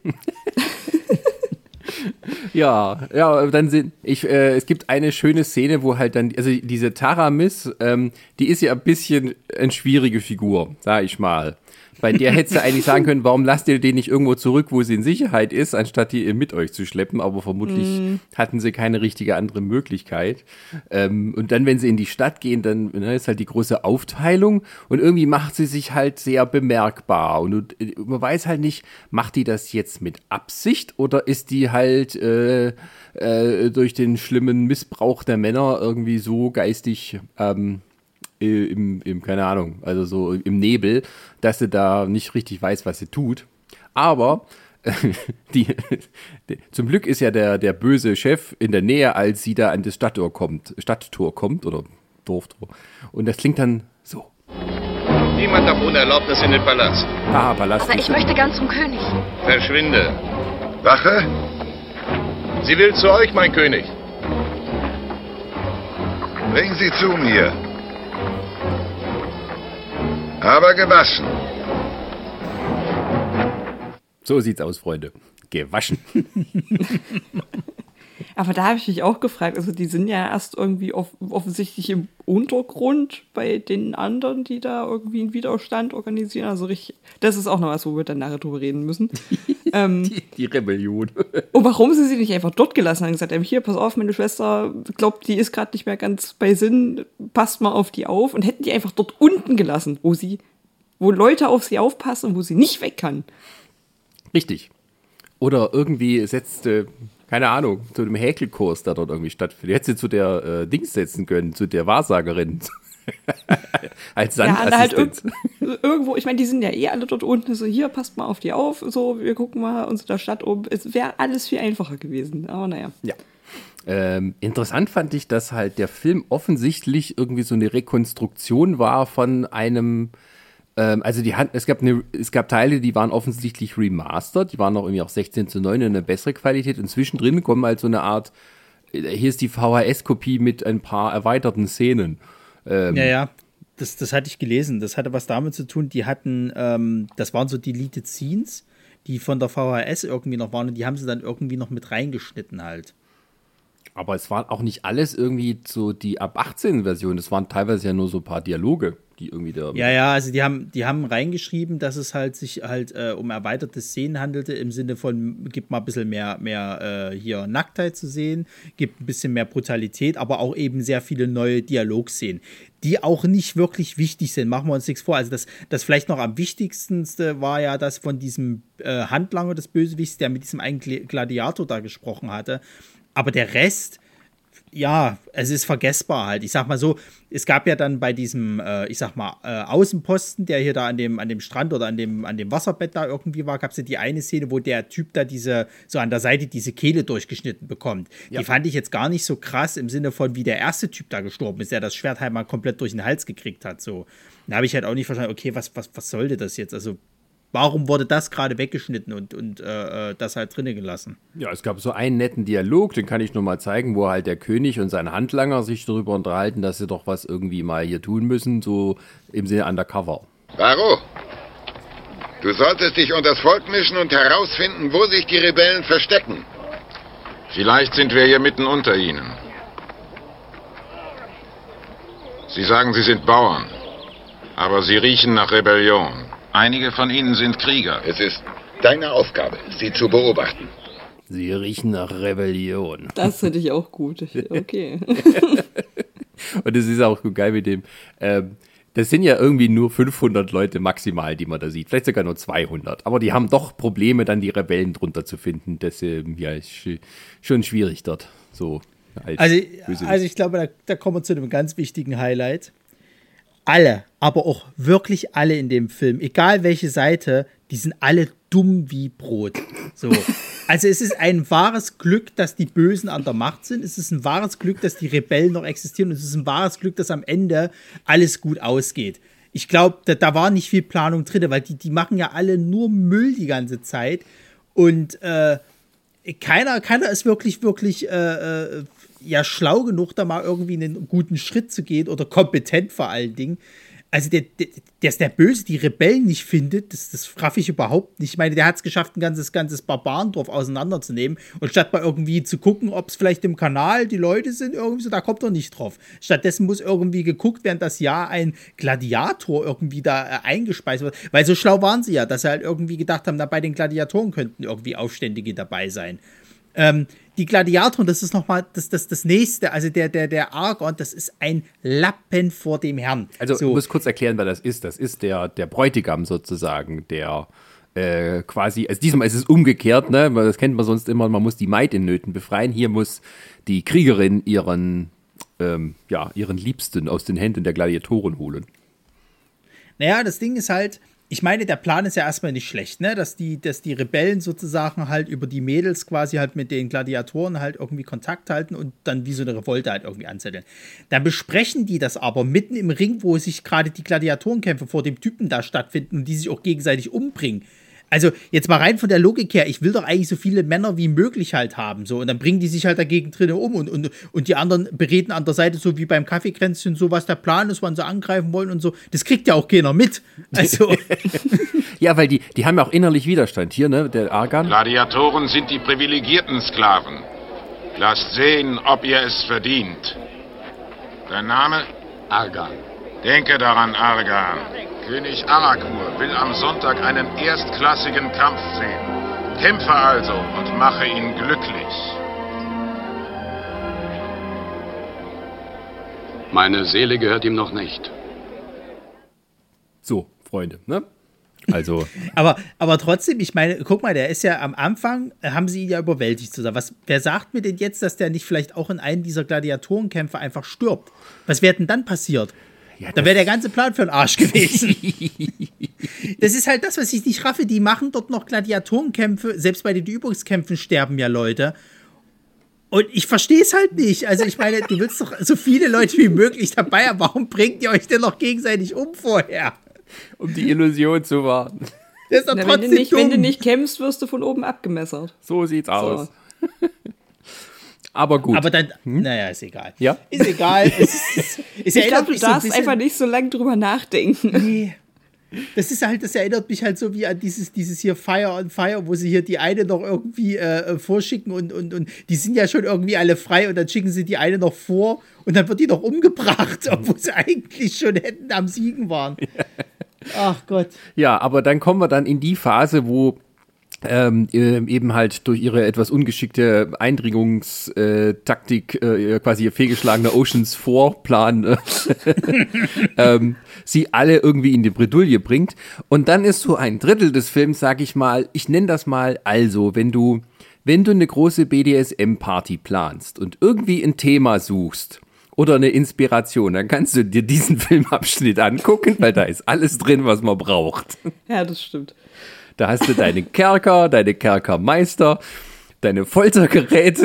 S3: Ja, ja, dann sind, ich, äh, es gibt eine schöne Szene, wo halt dann, also diese Taramis, ähm, die ist ja ein bisschen eine schwierige Figur, sag ich mal. Bei der hättest du eigentlich sagen können, warum lasst ihr den nicht irgendwo zurück, wo sie in Sicherheit ist, anstatt die mit euch zu schleppen. Aber vermutlich mm. hatten sie keine richtige andere Möglichkeit. Ähm, und dann, wenn sie in die Stadt gehen, dann ne, ist halt die große Aufteilung. Und irgendwie macht sie sich halt sehr bemerkbar. Und du, man weiß halt nicht, macht die das jetzt mit Absicht oder ist die halt äh, äh, durch den schlimmen Missbrauch der Männer irgendwie so geistig ähm, Im, im, keine Ahnung, also so im Nebel, dass sie da nicht richtig weiß, was sie tut. Aber äh, die, die, zum Glück ist ja der, der böse Chef in der Nähe, als sie da an das Stadttor kommt, Stadttor kommt oder Dorftor. Und das klingt dann so.
S8: Niemand darf ohne Erlaubnis in den Palast.
S3: Ah, Palast.
S9: Aber ich möchte gern zum König.
S8: Verschwinde. Wache? Sie will zu euch, mein König.
S10: Bringen Sie zu mir. Aber gewaschen.
S3: So sieht's aus, Freunde. Gewaschen.
S2: Aber da habe ich mich auch gefragt, also die sind ja erst irgendwie off- offensichtlich im Untergrund bei den anderen, die da irgendwie einen Widerstand organisieren. Also richtig, das ist auch noch was, wo wir dann nachher drüber reden müssen. ähm,
S3: die, die Rebellion.
S2: Und warum sie sie nicht einfach dort gelassen haben und gesagt haben, hier, pass auf, meine Schwester glaubt, die ist gerade nicht mehr ganz bei Sinn, passt mal auf die auf. Und hätten die einfach dort unten gelassen, wo sie, wo Leute auf sie aufpassen und wo sie nicht weg kann.
S3: Richtig. Oder irgendwie setzt, äh, keine Ahnung, zu dem Häkelkurs, der dort irgendwie stattfindet. Hätte sie zu der äh, Dings setzen können, zu der Wahrsagerin. Als Sandassistenz.
S2: Ja, halt irg- irgendwo, ich meine, die sind ja eh alle dort unten, so hier, passt mal auf die auf, so, wir gucken mal uns in der Stadt um. Es wäre alles viel einfacher gewesen, aber naja.
S3: Ja. Ähm, interessant fand ich, dass halt der Film offensichtlich irgendwie so eine Rekonstruktion war von einem, ähm, also die Hand, es gab eine, es gab Teile, die waren offensichtlich remastered, die waren auch irgendwie auch sechzehn zu neun in eine bessere Qualität und zwischendrin kommen halt so eine Art, hier ist die V H S-Kopie mit ein paar erweiterten Szenen. Ähm,
S1: ja, ja, das, das hatte ich gelesen. Das hatte was damit zu tun, die hatten, ähm, das waren so Deleted Scenes, die von der V H S irgendwie noch waren und die haben sie dann irgendwie noch mit reingeschnitten halt.
S3: Aber es waren auch nicht alles irgendwie so die ab achtzehn Version, es waren teilweise ja nur so ein paar Dialoge, die irgendwie da...
S1: Ja, ja, also die haben, die haben reingeschrieben, dass es halt sich halt äh, um erweiterte Szenen handelte, im Sinne von, gibt mal ein bisschen mehr, mehr äh, hier Nacktheit zu sehen, gibt ein bisschen mehr Brutalität, aber auch eben sehr viele neue Dialogszenen, die auch nicht wirklich wichtig sind, machen wir uns nichts vor. Also das, das vielleicht noch am wichtigsten war ja das von diesem äh, Handlanger des Bösewichts, der mit diesem einen Gladiator da gesprochen hatte. Aber der Rest, ja, es ist vergessbar halt. Ich sag mal so, es gab ja dann bei diesem, äh, ich sag mal, äh, Außenposten, der hier da an dem, an dem Strand oder an dem, an dem Wasserbett da irgendwie war, gab es ja die eine Szene, wo der Typ da diese, so an der Seite diese Kehle durchgeschnitten bekommt. Ja. Die fand ich jetzt gar nicht so krass im Sinne von, wie der erste Typ da gestorben ist, der das Schwert halt mal komplett durch den Hals gekriegt hat. So. Da habe ich halt auch nicht verstanden, okay, was, was, was sollte das jetzt? Also, warum wurde das gerade weggeschnitten und, und äh, das halt drinnen gelassen?
S3: Ja, es gab so einen netten Dialog, den kann ich nur mal zeigen, wo halt der König und sein Handlanger sich darüber unterhalten, dass sie doch was irgendwie mal hier tun müssen, so im Sinne undercover.
S10: Varo, du solltest dich unter das Volk mischen und herausfinden, wo sich die Rebellen verstecken.
S8: Vielleicht sind wir hier mitten unter ihnen. Sie sagen, sie sind Bauern, aber sie riechen nach Rebellion. Einige von ihnen sind Krieger.
S10: Es ist deine Aufgabe, sie zu beobachten.
S3: Sie riechen nach Rebellion.
S2: Das finde ich auch gut. Okay.
S3: Und es ist auch so geil mit dem, ähm, das sind ja irgendwie nur fünfhundert Leute maximal, die man da sieht. Vielleicht sogar nur zweihundert. Aber die haben doch Probleme, dann die Rebellen drunter zu finden. Das ähm, ja, ist schon schwierig dort. So als
S1: also, also ich glaube, da, da kommen wir zu einem ganz wichtigen Highlight. Alle, aber auch wirklich alle in dem Film, egal welche Seite, die sind alle dumm wie Brot. So. Also es ist ein wahres Glück, dass die Bösen an der Macht sind. Es ist ein wahres Glück, dass die Rebellen noch existieren. Und es ist ein wahres Glück, dass am Ende alles gut ausgeht. Ich glaube, da, da war nicht viel Planung drin, weil die, die machen ja alle nur Müll die ganze Zeit. Und äh, keiner, keiner ist wirklich, wirklich äh, äh, ja, schlau genug, da mal irgendwie einen guten Schritt zu gehen oder kompetent vor allen Dingen. also der, der, dass der Böse die Rebellen nicht findet, das, das raff ich überhaupt nicht. Ich meine, der hat es geschafft, ein ganzes, ganzes Barbarendorf auseinanderzunehmen. Und statt mal irgendwie zu gucken, ob es vielleicht im Kanal die Leute sind, irgendwie so, da kommt er nicht drauf. Stattdessen muss irgendwie geguckt werden, dass ja ein Gladiator irgendwie da äh, eingespeist wird. Weil so schlau waren sie ja, dass sie halt irgendwie gedacht haben, na, bei den Gladiatoren könnten irgendwie Aufständige dabei sein. Ähm, die Gladiatoren, das ist nochmal das, das, das nächste, also der, der, der Argon, das ist ein Lappen vor dem Herrn.
S3: Also
S1: so.
S3: Ich muss kurz erklären, wer das ist. Das ist der, der Bräutigam sozusagen, der äh, quasi, also diesmal ist es umgekehrt, ne? Das kennt man sonst immer, man muss die Maid in Nöten befreien. Hier muss die Kriegerin ihren, ähm, ja, ihren Liebsten aus den Händen der Gladiatoren holen.
S1: Naja, das Ding ist halt, ich meine, der Plan ist ja erstmal nicht schlecht, ne? Dass die, dass die Rebellen sozusagen halt über die Mädels quasi halt mit den Gladiatoren halt irgendwie Kontakt halten und dann wie so eine Revolte halt irgendwie anzetteln. Dann besprechen die das aber mitten im Ring, wo sich gerade die Gladiatorenkämpfe vor dem Typen da stattfinden und die sich auch gegenseitig umbringen. Also jetzt mal rein von der Logik her, ich will doch eigentlich so viele Männer wie möglich halt haben, so, und dann bringen die sich halt dagegen drinnen um und, und, und die anderen bereden an der Seite, so wie beim Kaffeekränzchen, so was der Plan ist, wann sie angreifen wollen und so. Das kriegt ja auch keiner mit. Also.
S3: Ja, weil die, die haben ja auch innerlich Widerstand hier, ne, der Argan.
S8: Gladiatoren sind die privilegierten Sklaven. Lasst sehen, ob ihr es verdient. Dein Name?
S9: Argan.
S8: Denke daran, Argan. König Arakur will am Sonntag einen erstklassigen Kampf sehen. Kämpfe also und mache ihn glücklich.
S9: Meine Seele gehört ihm noch nicht.
S3: So, Freunde, ne? Also.
S1: aber, aber trotzdem, ich meine, guck mal, der ist ja am Anfang, haben sie ihn ja überwältigt zusammen. Was, wer sagt mir denn jetzt, dass der nicht vielleicht auch in einem dieser Gladiatorenkämpfe einfach stirbt? Was wäre denn dann passiert? Ja, da wäre der ganze Plan für den Arsch gewesen. Das ist halt das, was ich nicht raffe. Die machen dort noch Gladiatorenkämpfe. Selbst bei den Übungskämpfen sterben ja Leute. Und ich verstehe es halt nicht. Also ich meine, du willst doch so viele Leute wie möglich dabei haben. Warum bringt ihr euch denn noch gegenseitig um vorher?
S3: Um die Illusion zu wahren.
S1: Das ist doch
S2: Na,
S1: trotzdem
S2: wenn, du nicht,
S1: dumm.
S2: wenn du nicht kämpfst, wirst du von oben abgemessert.
S3: So sieht's
S2: so.
S3: aus. Aber gut.
S1: Aber dann, hm? naja, ist egal.
S3: Ja?
S1: Ist egal. Es ist, es
S2: ich glaube, du
S1: so ein
S2: darfst
S1: bisschen,
S2: einfach nicht so lange drüber nachdenken.
S1: Nee. Das ist halt, das erinnert mich halt so wie an dieses, dieses hier Fire on Fire, wo sie hier die eine noch irgendwie äh, vorschicken und, und, und die sind ja schon irgendwie alle frei und dann schicken sie die eine noch vor und dann wird die noch umgebracht, obwohl sie eigentlich schon hätten am Siegen waren. Ach Gott.
S3: Ja, aber dann kommen wir dann in die Phase, wo Ähm, eben halt durch ihre etwas ungeschickte Eindringungstaktik äh, quasi ihr fehlgeschlagener Oceans vier Plan äh, ähm, sie alle irgendwie in die Bredouille bringt. Und dann ist so ein Drittel des Films, sag ich mal, ich nenne das mal, also, wenn du, wenn du eine große B D S M-Party planst und irgendwie ein Thema suchst oder eine Inspiration, dann kannst du dir diesen Filmabschnitt angucken, weil da ist alles drin, was man braucht.
S2: Ja, das stimmt.
S3: Da hast du deine Kerker, deine Kerkermeister, deine Foltergeräte.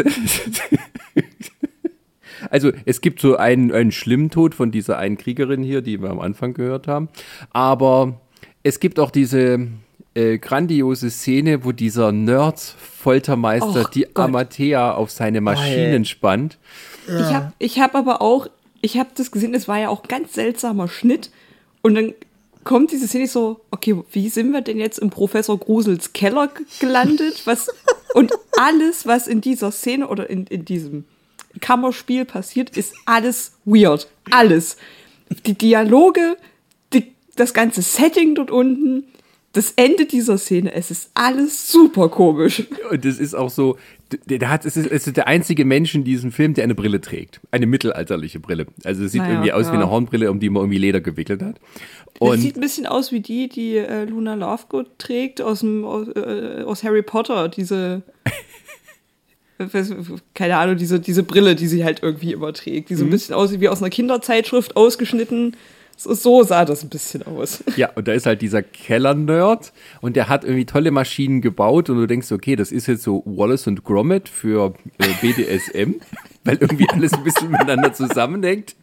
S3: Also es gibt so einen, einen schlimmen Tod von dieser einen Kriegerin hier, die wir am Anfang gehört haben. Aber es gibt auch diese äh, grandiose Szene, wo dieser Nerd-Foltermeister
S2: Och,
S3: die
S2: Gott.
S3: Amathea auf seine Maschinen
S1: Oh,
S3: spannt.
S2: Ja. Ich habe ich hab aber auch, ich habe das gesehen, es war ja auch ein ganz seltsamer Schnitt. Und dann kommt diese Szene so, okay, wie sind wir denn jetzt im Professor Grusels Keller gelandet? Was, und alles, was in dieser Szene oder in, in diesem Kammerspiel passiert, ist alles weird. Alles. Die Dialoge, die, das ganze Setting dort unten, das Ende dieser Szene, es ist alles super komisch.
S3: Und es ist auch so, der hat, es ist, es ist der einzige Mensch in diesem Film, der eine Brille trägt. Eine mittelalterliche Brille. Also es sieht
S2: Naja,
S3: irgendwie aus
S2: ja.
S3: wie eine Hornbrille, um die man irgendwie Leder gewickelt hat.
S2: Das
S3: Und
S2: sieht ein bisschen aus wie die, die äh, Luna Lovegood trägt aus, dem, aus, äh, aus Harry Potter. Diese, keine Ahnung, diese, diese Brille, die sie halt irgendwie immer trägt. Die so ein
S3: Mhm.
S2: bisschen aussieht wie aus einer Kinderzeitschrift ausgeschnitten. So, so sah das ein bisschen aus.
S3: ja, und da ist halt dieser Keller-Nerd und der hat irgendwie tolle Maschinen gebaut und du denkst, okay, das ist jetzt so Wallace und Gromit für äh, B D S M, weil irgendwie alles ein bisschen miteinander zusammenhängt.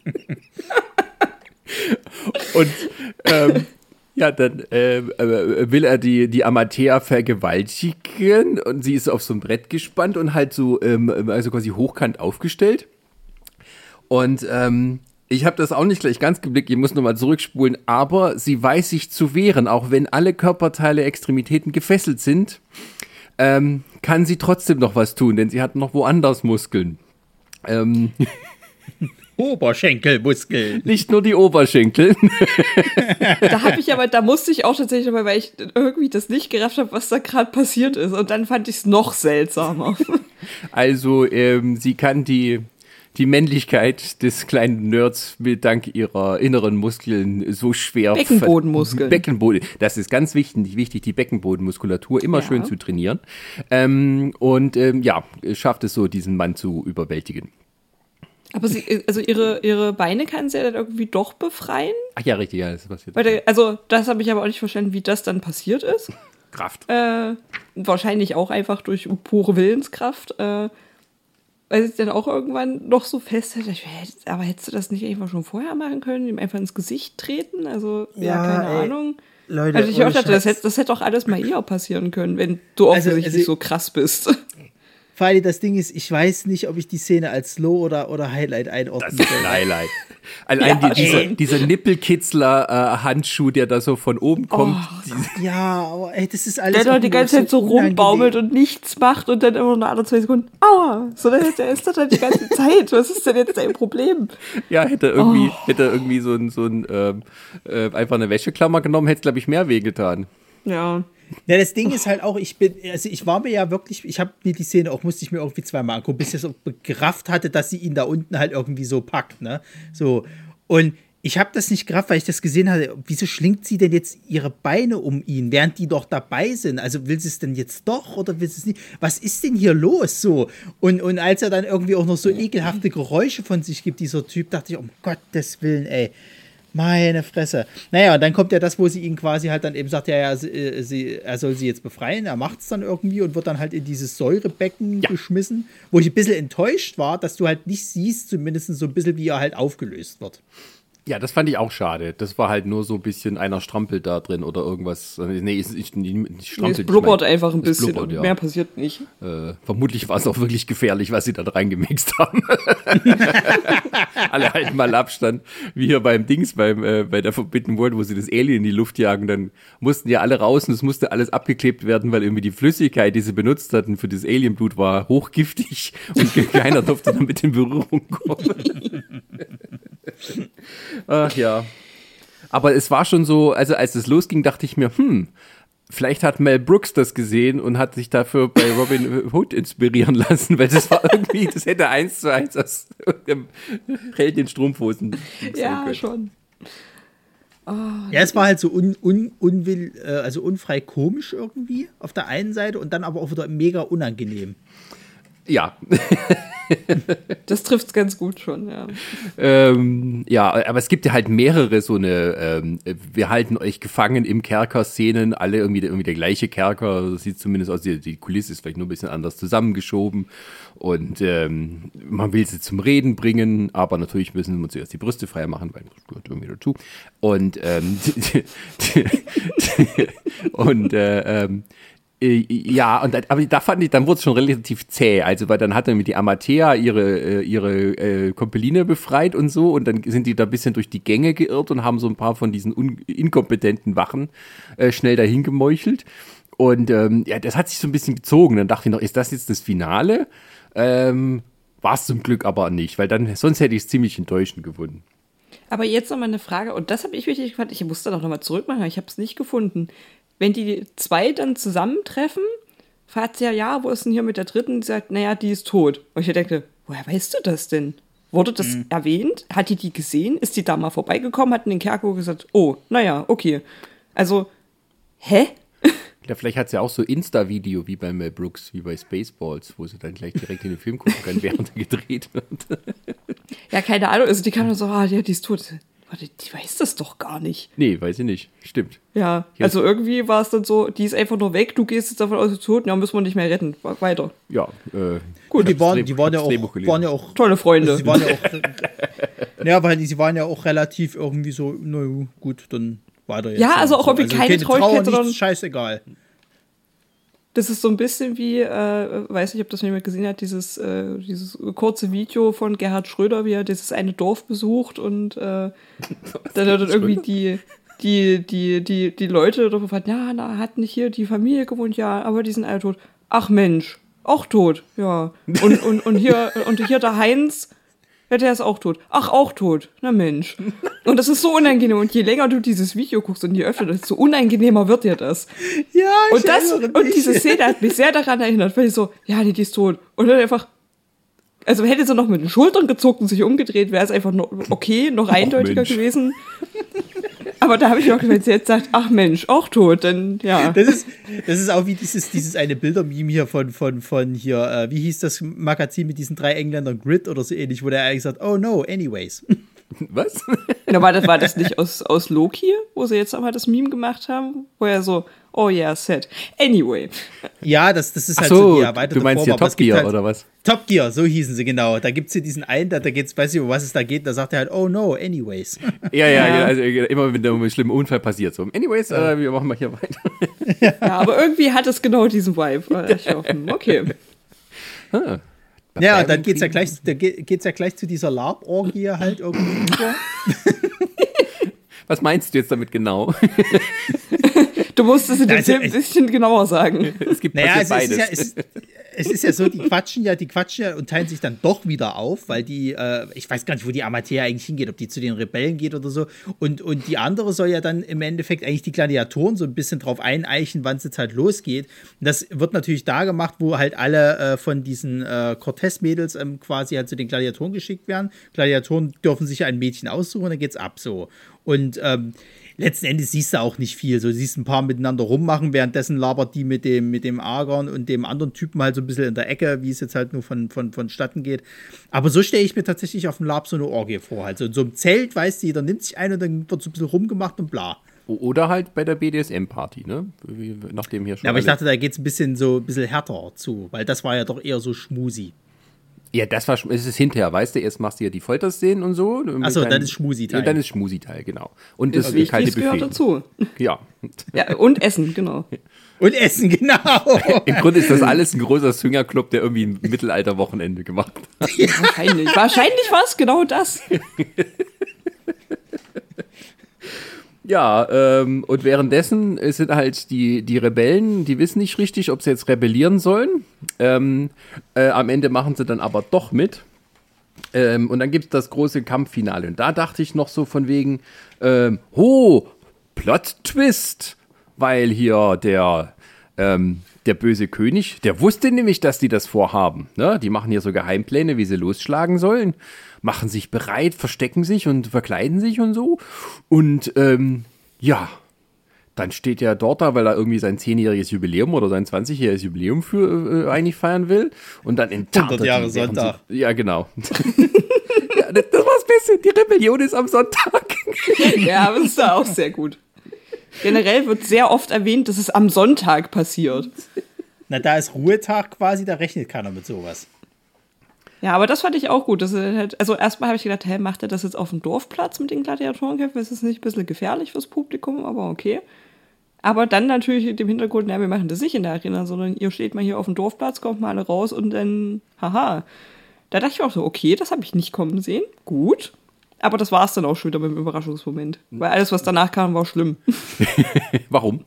S3: Und ähm, ja, dann äh, äh, will er die, die Amathea vergewaltigen und sie ist auf so ein Brett gespannt und halt so, ähm, also quasi hochkant aufgestellt. Und ähm, Ich habe das auch nicht gleich ganz geblickt, ich muss nochmal zurückspulen, aber sie weiß sich zu wehren, auch wenn alle Körperteile, Extremitäten gefesselt sind, ähm, kann sie trotzdem noch was tun, denn sie hat noch woanders Muskeln. Ähm,
S1: Oberschenkelmuskeln.
S3: Nicht nur die Oberschenkel.
S2: Da habe ich aber, da musste ich auch tatsächlich dabei, weil ich irgendwie das nicht gerafft habe, was da gerade passiert ist. Und dann fand ich es noch seltsamer.
S3: Also, ähm, sie kann die, die Männlichkeit des kleinen Nerds mit dank ihrer inneren Muskeln so schwer...
S2: Beckenbodenmuskeln.
S3: Beckenboden. Das ist ganz wichtig, wichtig die Beckenbodenmuskulatur immer ja. schön zu trainieren. Ähm, und ähm, ja, schafft es so, diesen Mann zu überwältigen.
S2: Aber sie, also ihre, ihre Beine kann sie ja dann irgendwie doch befreien?
S3: Ach ja, richtig, ja, das passiert.
S2: Weil der, also das habe ich aber auch nicht verstanden, wie das dann passiert ist.
S3: Kraft.
S2: Äh, wahrscheinlich auch einfach durch pure Willenskraft. Äh, weil sie dann auch irgendwann noch so festhält. Aber hättest du das nicht einfach schon vorher machen können? Ihm einfach ins Gesicht treten? Also, ja, ja keine ey, Ahnung. Leute, also ich auch dachte, das hätte, das hätte auch alles mal eher passieren können, wenn du offensichtlich also, also, so krass bist.
S11: Vor allem das Ding ist, ich weiß nicht, ob ich die Szene als Slow oder, oder Highlight einordnen
S3: soll. Das ist Highlight. Allein ja, die, dieser, dieser Nippelkitzler-Handschuh, äh, der da so von oben kommt.
S11: Oh, ja, aber ey, das ist alles.
S2: Der da die ganze Zeit so rumbaumelt und nichts macht und dann immer nach alle zwei Sekunden, aua, so der, der ist da dann die ganze Zeit. Was ist denn jetzt dein Problem?
S3: Ja, hätte er irgendwie, oh. hätte er irgendwie so ein, so ein ähm, äh, einfach eine Wäscheklammer genommen, hätte es, glaube ich, mehr wehgetan.
S2: Ja.
S11: Ja, das Ding ist halt auch, ich bin, also ich war mir ja wirklich, ich habe mir die Szene auch, musste ich mir irgendwie zweimal angucken, bis ich so gerafft hatte, dass sie ihn da unten halt irgendwie so packt, ne? So. Und ich habe das nicht gerafft, weil ich das gesehen hatte. Wieso schlingt sie denn jetzt ihre Beine um ihn, während die doch dabei sind? Also will sie es denn jetzt doch oder will sie es nicht? Was ist denn hier los? So. Und, und als er dann irgendwie auch noch so ekelhafte Geräusche von sich gibt, dieser Typ, dachte ich, um Gottes Willen, ey. Meine Fresse. Naja, und dann kommt ja das, wo sie ihn quasi halt dann eben sagt, ja, ja, sie, sie, er soll sie jetzt befreien. Er macht es dann irgendwie und wird dann halt in dieses Säurebecken ja. geschmissen, wo ich ein bisschen enttäuscht war, dass du halt nicht siehst, zumindest so ein bisschen, wie er halt aufgelöst wird.
S3: Ja, das fand ich auch schade. Das war halt nur so ein bisschen, einer strampelt da drin oder irgendwas. Nee, es, ich, ich strampelt.
S2: Es blubbert mein, einfach ein bisschen blubbert, und ja. mehr passiert nicht.
S3: Äh, vermutlich war es auch wirklich gefährlich, was sie da reingemixt haben. Alle halten mal Abstand. Wie hier beim Dings, beim, äh, bei der Forbidden World, wo sie das Alien in die Luft jagen, dann mussten ja alle raus und es musste alles abgeklebt werden, weil irgendwie die Flüssigkeit, die sie benutzt hatten für das Alienblut, war hochgiftig und keiner durfte damit in Berührung kommen. Ach ja. Aber es war schon so, also als es losging, dachte ich mir, hm, vielleicht hat Mel Brooks das gesehen und hat sich dafür bei Robin Hood inspirieren lassen, weil das war irgendwie, das hätte eins zu eins aus dem Held in Strumpfhosen.
S2: Ja, können. Schon.
S11: Oh, ja, es war halt so un, un, unwill, also unfrei komisch irgendwie auf der einen Seite und dann aber auch wieder mega unangenehm.
S3: Ja.
S2: Das trifft's ganz gut schon, ja.
S3: Ähm, ja, aber es gibt ja halt mehrere so eine, ähm, wir halten euch gefangen im Kerker-Szenen, alle irgendwie der, irgendwie der gleiche Kerker, das sieht zumindest aus, die, die Kulisse ist vielleicht nur ein bisschen anders zusammengeschoben und ähm, man will sie zum Reden bringen, aber natürlich müssen wir zuerst die Brüste frei machen, weil das gehört irgendwie dazu. Und ähm, und äh, ähm, ja, und aber da fand ich, dann wurde es schon relativ zäh, also weil dann hat dann mit die Amatea ihre ihre äh, Kompeline befreit und so und dann sind die da ein bisschen durch die Gänge geirrt und haben so ein paar von diesen un- inkompetenten Wachen äh, schnell dahin gemeuchelt und ähm, ja, das hat sich so ein bisschen gezogen, dann dachte ich noch, ist das jetzt das Finale? Ähm, war es zum Glück aber nicht, weil dann, sonst hätte ich es ziemlich enttäuschend gefunden.
S2: Aber jetzt noch mal eine Frage, und das habe ich wichtig gefand, ich musste doch noch mal zurückmachen, ich habe es nicht gefunden. Wenn die zwei dann zusammentreffen, fragt sie ja, ja, wo ist denn hier mit der dritten? Sie sagt, naja, die ist tot. Und ich denke, woher weißt du das denn? Wurde das mhm. erwähnt? Hat die die gesehen? Ist die da mal vorbeigekommen? Hat in den Kerker gesagt, oh, naja, okay. Also, hä?
S3: Ja, vielleicht hat sie auch so Insta-Video wie bei Mel Brooks, wie bei Spaceballs, wo sie dann gleich direkt in den Film gucken kann, während er gedreht wird.
S2: Ja, keine Ahnung. Also die kann nur so, ah, ja, die ist tot. Warte, die weiß das doch gar nicht.
S3: Nee, weiß ich nicht. Stimmt.
S2: Ja, also irgendwie war es dann so, die ist einfach nur weg, du gehst jetzt davon aus, sie ist tot, ja, müssen wir nicht mehr retten. Weiter.
S3: Ja, äh.
S11: Gut, die waren, die waren, ja auch, waren ja auch...
S2: Tolle Freunde.
S11: Sie waren ja auch... ja, weil sie waren ja auch relativ irgendwie so, na gut, dann weiter jetzt.
S2: Ja, also auch irgendwie
S11: also
S2: keine, keine Trauer,
S11: sondern... scheißegal.
S2: Das ist so ein bisschen wie, äh, weiß nicht, ob das jemand gesehen hat, dieses, äh, dieses kurze Video von Gerhard Schröder, wie er dieses eine Dorf besucht und äh, dann hat dann irgendwie die, die, die, die, die Leute darüber gefragt, ja, na, hat nicht hier die Familie gewohnt, ja, aber die sind alle tot. Ach Mensch, auch tot, ja. Und, und, und hier, und hier der Heinz, ja, der ist auch tot. Ach, auch tot. Na Mensch. Und das ist so unangenehm. Und je länger du dieses Video guckst und je öfter, desto unangenehmer wird dir das.
S11: Ja, ich
S2: und das
S11: erinnere
S2: Und
S11: mich.
S2: diese Szene hat mich sehr daran erinnert, weil ich so, ja, nee, die ist tot. Und dann einfach, also hätte sie noch mit den Schultern gezuckt und sich umgedreht, wäre es einfach noch okay, noch eindeutiger
S3: Mensch.
S2: gewesen. Aber da habe ich auch, wenn sie jetzt sagt, ach Mensch, auch tot, dann ja.
S11: Das ist, das ist auch wie dieses, dieses eine Bilder-Meme hier von, von, von hier, äh, wie hieß das Magazin mit diesen drei Engländern, Grid oder so ähnlich, wo der eigentlich sagt, oh no, anyways.
S3: Was?
S2: Ja, war, das, war das nicht aus, aus Loki, wo sie jetzt einmal das Meme gemacht haben? Wo er so, oh yeah, sad. Anyway.
S11: Ja, das, das ist
S3: Ach
S11: halt
S3: so,
S11: so die erweiterte
S3: du meinst
S11: Form,
S3: hier
S11: aber
S3: Top
S11: es gibt
S3: Gear
S11: halt,
S3: oder was?
S11: Top Gear, so hießen sie, genau. Da gibt es hier diesen einen, da, da geht's, weiß ich, um was es da geht, da sagt er halt, oh no, anyways.
S3: Ja, ja, ja. Also immer wenn da ein schlimmer Unfall passiert. So, anyways, ja. äh, wir machen mal hier weiter.
S2: Ja, aber irgendwie hat es genau diesen Vibe. Ich hoffe, okay.
S3: Ah,
S11: ja, und dann geht's ja gleich, da geht's ja gleich zu dieser LARP-Orgie halt irgendwie über.
S3: Was meinst du jetzt damit genau?
S2: Du musst es in dem
S11: also,
S2: Film ein bisschen genauer sagen.
S3: Es gibt
S11: naja, es
S3: beides.
S11: ist, ja, es, ist, es ist ja so, die quatschen ja, die quatschen ja und teilen sich dann doch wieder auf, weil die, äh, ich weiß gar nicht, wo die Amateur eigentlich hingeht, ob die zu den Rebellen geht oder so. Und, und die andere soll ja dann im Endeffekt eigentlich die Gladiatoren so ein bisschen drauf eineichen, wann es jetzt halt losgeht. Und das wird natürlich da gemacht, wo halt alle äh, von diesen äh, Cortez-Mädels ähm, quasi halt zu den Gladiatoren geschickt werden. Gladiatoren dürfen sich ein Mädchen aussuchen und dann geht's ab so. Und ähm, letzten Endes siehst du auch nicht viel. So, du siehst ein paar miteinander rummachen, währenddessen labert die mit dem, mit dem Argon und dem anderen Typen halt so ein bisschen in der Ecke, wie es jetzt halt nur von, von, vonstatten geht. Aber so stelle ich mir tatsächlich auf dem Lab so eine Orgie vor. Also in so einem Zelt, weißt du, jeder nimmt sich ein und dann wird so ein bisschen rumgemacht und bla.
S3: Oder halt bei der B D S M-Party, ne? Wie, nachdem hier schon.
S11: Ja, aber ich
S3: alle-
S11: dachte, da geht es ein bisschen so ein bisschen härter zu, weil das war ja doch eher so schmusi.
S3: Ja, das war, es ist hinterher, weißt du, erst machst du ja die Folterszenen und so.
S11: Achso, dann ist Schmusi-Teil.
S3: Ja, dann ist Schmusi-Teil, genau. Und das
S2: Wie
S3: kalte
S2: es gehört
S3: Buffet.
S2: dazu.
S3: Ja.
S2: Ja, und Essen, genau.
S11: Und Essen, genau.
S3: Im Grunde ist das alles ein großer Swingerclub, der irgendwie ein Mittelalter-Wochenende gemacht hat.
S2: Ja. Wahrscheinlich. Wahrscheinlich war es genau das.
S3: Ja, ähm, und währenddessen sind halt die, die Rebellen, die wissen nicht richtig, ob sie jetzt rebellieren sollen. Ähm, äh, am Ende machen sie dann aber doch mit. Ähm, und dann gibt es das große Kampffinale. Und da dachte ich noch so von wegen, ähm, oh, Plot-Twist, weil hier der, ähm, der böse König, der wusste nämlich, dass die das vorhaben. Ne? Die machen hier so Geheimpläne, wie sie losschlagen sollen, machen sich bereit, verstecken sich und verkleiden sich und so. Und ähm, ja, dann steht er dort da, weil er irgendwie sein zehnjähriges Jubiläum oder sein zwanzigjähriges Jubiläum für äh, eigentlich feiern will. Und dann enttarnt
S11: hundert Jahre
S3: die, während
S11: Sonntag.
S3: Sie, ja, genau. Ja, das, das war's Beste. Die Rebellion ist am Sonntag.
S2: Ja, aber das ist da auch sehr gut. Generell wird sehr oft erwähnt, dass es am Sonntag passiert.
S11: Na, da ist Ruhetag quasi, da rechnet keiner mit sowas.
S2: Ja, aber das fand ich auch gut. Dass er halt, also erstmal habe ich gedacht, hey, macht er das jetzt auf dem Dorfplatz mit den Gladiatorenkämpfen? Ist das nicht ein bisschen gefährlich fürs Publikum? Aber okay. Aber dann natürlich mit dem Hintergrund, ja, wir machen das nicht in der Arena, sondern ihr steht mal hier auf dem Dorfplatz, kommt mal alle raus und dann, haha. Da dachte ich auch so, okay, das habe ich nicht kommen sehen. Gut. Aber das war es dann auch schon wieder mit dem Überraschungsmoment. Weil alles, was danach kam, war schlimm.
S3: Warum?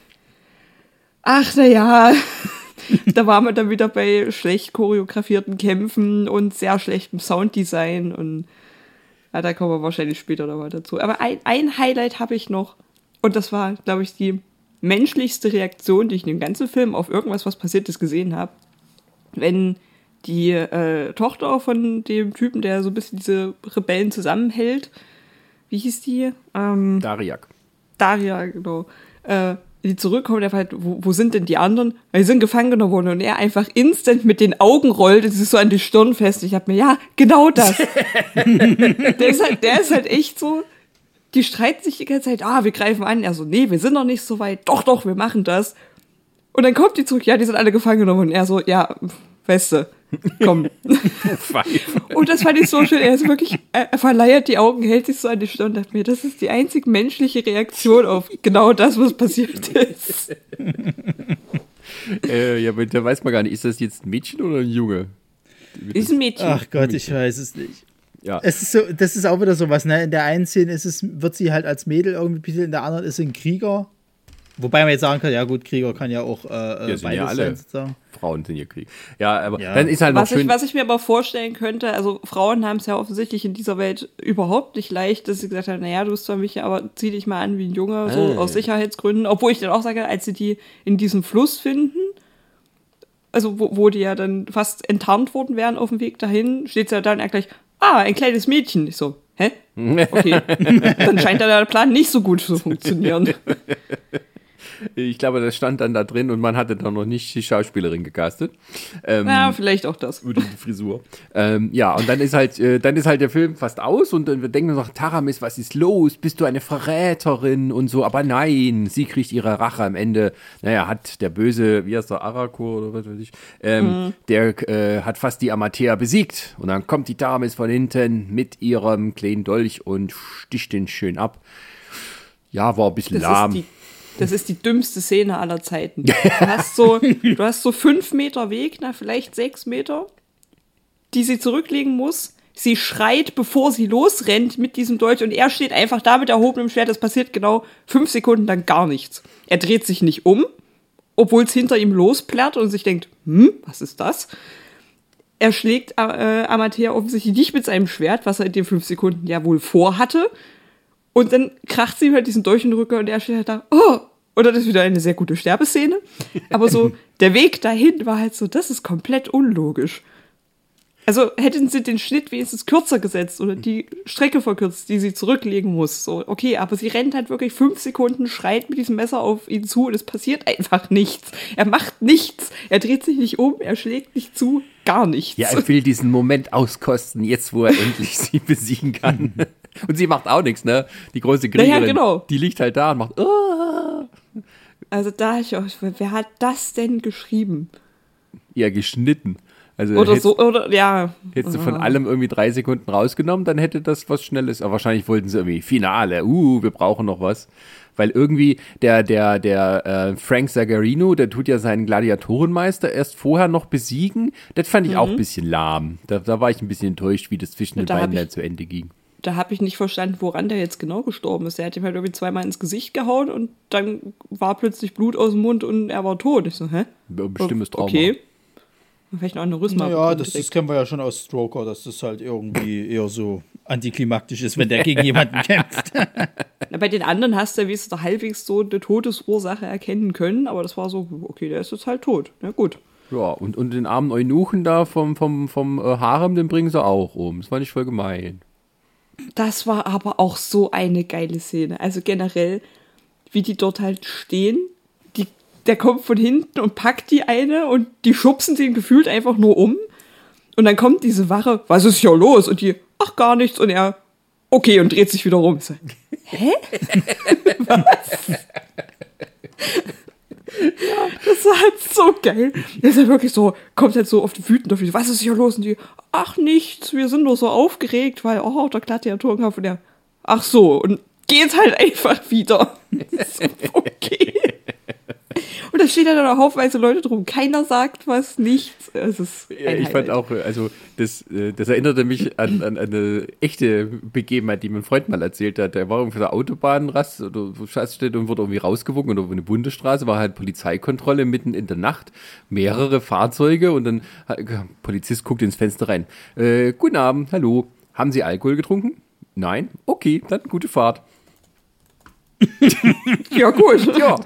S2: Ach, na ja. Da waren wir dann wieder bei schlecht choreografierten Kämpfen und sehr schlechtem Sounddesign und ja, da kommen wir wahrscheinlich später nochmal dazu. Aber ein, ein Highlight habe ich noch und das war, glaube ich, die menschlichste Reaktion, die ich in dem ganzen Film auf irgendwas, was passiert ist, gesehen habe. Wenn die äh, Tochter von dem Typen, der so ein bisschen diese Rebellen zusammenhält, wie hieß die? Ähm,
S3: Dariak.
S2: Daria, genau. Äh, die zurückkommt, der fragt, wo, wo sind denn die anderen? Weil die sind gefangen genommen worden und er einfach instant mit den Augen rollt und sich so an die Stirn fest. Ich hab mir, ja, genau das. der, ist halt, der ist halt echt so, die streiten sich die ganze Zeit, ah, wir greifen an. Er so, nee, wir sind noch nicht so weit. Doch, doch, wir machen das. Und dann kommt die zurück, ja, die sind alle gefangen genommen. Und er so, ja, weißt du, komm. Und das fand ich so schön. Er ist wirklich, er verleiert die Augen, hält sich so an die Stirn und dachte mir, das ist die einzig menschliche Reaktion auf genau das, was passiert ist.
S3: äh, ja, aber da weiß man gar nicht, ist das jetzt ein Mädchen oder ein Junge?
S2: Ist ein Mädchen.
S11: Ach Gott, ich weiß es nicht.
S3: Ja.
S11: Es ist so, das ist auch wieder sowas, ne? In der einen Szene ist es, wird sie halt als Mädel irgendwie betitelt, in der anderen ist sie ein Krieger. Wobei man jetzt sagen kann, ja gut, Krieger kann ja auch äh,
S3: ja, sind
S11: beides
S3: ja alle
S11: sein, sozusagen.
S3: Frauen sind ja Krieg. Ja, aber
S11: ja.
S3: dann ist halt noch
S2: was
S3: schön.
S2: Ich, was ich mir aber vorstellen könnte, also Frauen haben es ja offensichtlich in dieser Welt überhaupt nicht leicht, dass sie gesagt haben, naja, du bist zwar mich, aber zieh dich mal an wie ein Junge, so
S3: Ah.
S2: aus Sicherheitsgründen. Obwohl ich dann auch sage, als sie die in diesem Fluss finden, also wo, wo die ja dann fast enttarnt worden wären auf dem Weg dahin, steht sie ja dann gleich, ah, ein kleines Mädchen. Ich so, hä? Okay. Dann scheint da der Plan nicht so gut zu funktionieren.
S3: Ich glaube, das stand dann da drin und man hatte dann noch nicht die Schauspielerin gecastet. Ähm,
S2: ja, vielleicht auch das.
S3: Oder die Frisur. Ähm, ja, und dann ist halt, äh, dann ist halt der Film fast aus und dann wir denken uns noch, Taramis, was ist los? Bist du eine Verräterin und so? Aber nein, sie kriegt ihre Rache am Ende. Naja, hat der böse, wie heißt der, Arakur oder was weiß ich, ähm,
S2: Mhm.
S3: der äh, hat fast die Amatea besiegt. Und dann kommt die Taramis von hinten mit ihrem kleinen Dolch und sticht den schön ab. Ja, war ein bisschen
S2: Das
S3: lahm.
S2: ist die Das ist die dümmste Szene aller Zeiten. Du hast so, du hast so fünf Meter Weg, na, vielleicht sechs Meter, die sie zurücklegen muss. Sie schreit, bevor sie losrennt mit diesem Dolch und er steht einfach da mit erhobenem Schwert. Es passiert genau fünf Sekunden lang gar nichts. Er dreht sich nicht um, obwohl es hinter ihm losplärrt und sich denkt, hm, was ist das? Er schlägt äh, Amatea offensichtlich nicht mit seinem Schwert, was er in den fünf Sekunden ja wohl vorhatte. Und dann kracht sie ihm halt diesen Dolch in den Rücken und er steht halt da, oh! Und dann ist wieder eine sehr gute Sterbeszene. Aber so, der Weg dahin war halt so, das ist komplett unlogisch. Also hätten sie den Schnitt wenigstens kürzer gesetzt oder die Strecke verkürzt, die sie zurücklegen muss. So, okay, aber sie rennt halt wirklich fünf Sekunden, schreit mit diesem Messer auf ihn zu und es passiert einfach nichts. Er macht nichts. Er dreht sich nicht um, er schlägt nicht zu, gar nichts.
S3: Ja, er will diesen Moment auskosten, jetzt wo er endlich sie besiegen kann. Und sie macht auch nichts, ne? Die große Kriegerin,
S2: ja, genau.
S3: die liegt halt da und macht oh.
S2: Also da ich auch, wer hat das denn geschrieben?
S3: Ja, geschnitten. Also
S2: Oder
S3: hätt,
S2: so, oder, ja.
S3: Hättest du von allem irgendwie drei Sekunden rausgenommen, dann hätte das was Schnelles. Aber wahrscheinlich wollten sie irgendwie Finale, uh, wir brauchen noch was. Weil irgendwie der, der, der äh, Frank Zagarino, der tut ja seinen Gladiatorenmeister erst vorher noch besiegen. Das fand ich
S2: Mhm.
S3: auch ein bisschen lahm. Da, da war ich ein bisschen enttäuscht, wie das zwischen den
S2: Da hab
S3: beiden
S2: ich-
S3: dann zu Ende ging.
S2: Da habe ich nicht verstanden, woran der jetzt genau gestorben ist. Er hat ihm halt irgendwie zweimal ins Gesicht gehauen und dann war plötzlich Blut aus dem Mund und er war tot. Ich so, hä?
S3: Bestimmtes Trauma.
S2: Okay. Vielleicht noch eine Rüssel.
S11: Naja, das, das kennen wir ja schon aus Stroker, dass das halt irgendwie eher so antiklimaktisch ist, wenn der gegen jemanden kämpft.
S2: Bei den anderen hast du ja wenigstens halbwegs so eine Todesursache erkennen können, aber das war so, okay, der ist jetzt halt tot. Na gut.
S3: Ja, und, und den armen Eunuchen da vom, vom, vom äh, Harem, den bringen sie auch um. Das fand ich voll gemein.
S2: Das war aber auch so eine geile Szene. Also generell, wie die dort halt stehen. Die, der kommt von hinten und packt die eine und die schubsen den gefühlt einfach nur um. Und dann kommt diese Wache, was ist hier los? Und die, ach gar nichts. Und er, okay, und dreht sich wieder rum. Ich so, hä? Was? Ja, das war halt so geil. Der ist halt wirklich so, kommt halt so oft wütend auf die, was ist hier los? Und die, ach nichts, wir sind nur so aufgeregt, weil, oh, der Gladiatorenkampf. Und der, ach so, und geht halt einfach wieder. Das ist so, okay. Und da steht ja dann auch haufenweise Leute drum. Keiner sagt was, nichts. Es ist
S3: Ja,
S2: ein
S3: ich fand
S2: Highlight.
S3: auch, also das, äh, das erinnerte mich an, an eine echte Begebenheit, die mein Freund mal erzählt hat. Der war irgendwie auf der Autobahnrast oder Scheißstätte und wurde irgendwie rausgewogen oder auf eine Bundesstraße, war halt Polizeikontrolle mitten in der Nacht, mehrere Fahrzeuge und dann hat- Polizist guckt ins Fenster rein. Äh, guten Abend, hallo, haben Sie Alkohol getrunken? Nein? Okay, dann gute Fahrt.
S2: Ja, gut.
S3: Ja.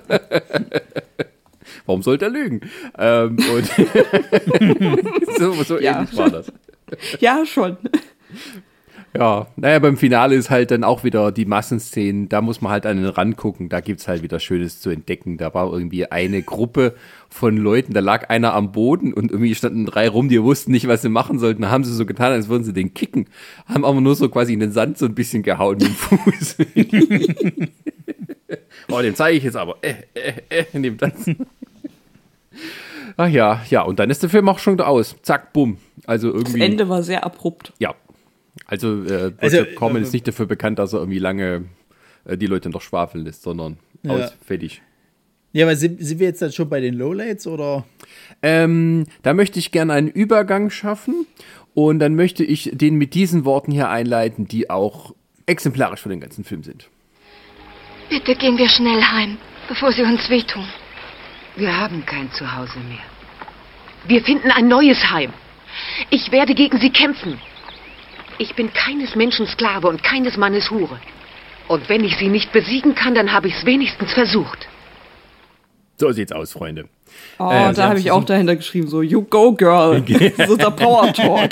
S3: Warum sollte er lügen? Ähm, und so so
S2: Ja.
S3: ähnlich war das.
S2: Ja, schon.
S3: Ja, naja, beim Finale ist halt dann auch wieder die Massenszenen, da muss man halt an den Rand gucken, da gibt's halt wieder Schönes zu entdecken. Da war irgendwie eine Gruppe von Leuten, da lag einer am Boden und irgendwie standen drei rum, die wussten nicht, was sie machen sollten. Da haben sie so getan, als würden sie den kicken, haben aber nur so quasi in den Sand so ein bisschen gehauen mit dem Fuß. Oh, den zeige ich jetzt aber. Äh, äh, äh, in dem Tanzen. Ach ja, ja, und dann ist der Film auch schon aus. Zack, bumm. Also irgendwie.
S2: Das Ende war sehr abrupt.
S3: Ja. Also, äh,
S11: Also,
S3: Roger Corman
S11: äh,
S3: ist nicht dafür bekannt, dass er irgendwie lange äh, die Leute noch schwafeln lässt, sondern
S11: Ja.
S3: aus, fertig.
S11: Ja, aber sind, sind wir jetzt dann schon bei den Lowlights, oder?
S3: Ähm, da möchte ich gerne einen Übergang schaffen und dann möchte ich den mit diesen Worten hier einleiten, die auch exemplarisch für den ganzen Film sind.
S12: Bitte gehen wir schnell heim, bevor sie uns wehtun.
S6: Wir haben kein Zuhause mehr. Wir finden ein neues Heim. Ich werde gegen sie kämpfen. Ich bin keines Menschen Sklave und keines Mannes Hure. Und wenn ich sie nicht besiegen kann, dann habe ich es wenigstens versucht.
S3: So sieht's aus, Freunde.
S2: Oh, äh, da habe ich auch dahinter geschrieben, so, you go, girl. Das ist der Power Talk.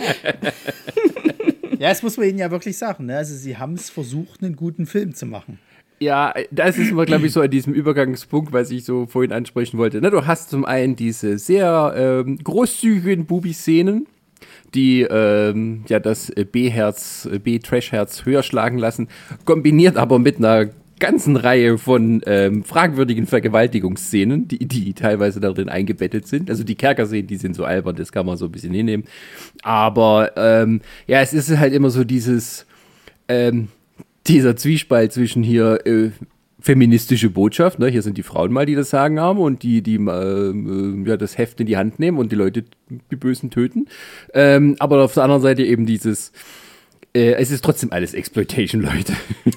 S11: Ja, das muss man ihnen ja wirklich sagen. Ne? Also sie haben es versucht, einen guten Film zu machen.
S3: Ja, das ist immer, glaube ich, so an diesem Übergangspunkt, was ich so vorhin ansprechen wollte. Ne, du hast zum einen diese sehr ähm, großzügigen Bubi-Szenen, die ähm, ja das B-Herz, B-Trash-Herz höher schlagen lassen, kombiniert aber mit einer ganzen Reihe von ähm, fragwürdigen Vergewaltigungsszenen, die, die teilweise darin eingebettet sind. Also die Kerkerszenen, die sind so albern, das kann man so ein bisschen hinnehmen. Aber ähm, ja, es ist halt immer so dieses ähm, dieser Zwiespalt zwischen hier äh, feministische Botschaft, ne? Hier sind die Frauen mal, die das Sagen haben und die, die äh, äh, ja, das Heft in die Hand nehmen und die Leute, die Bösen töten. Ähm, aber auf der anderen Seite eben dieses, äh, es ist trotzdem alles Exploitation, Leute.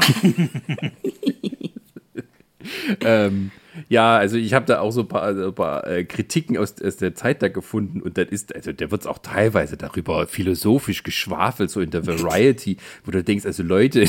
S3: ähm, ja, also ich habe da auch so ein paar, also ein paar äh, Kritiken aus, aus der Zeit da gefunden und das ist, also da wird es auch teilweise darüber philosophisch geschwafelt, so in der Variety, wo du denkst, also Leute.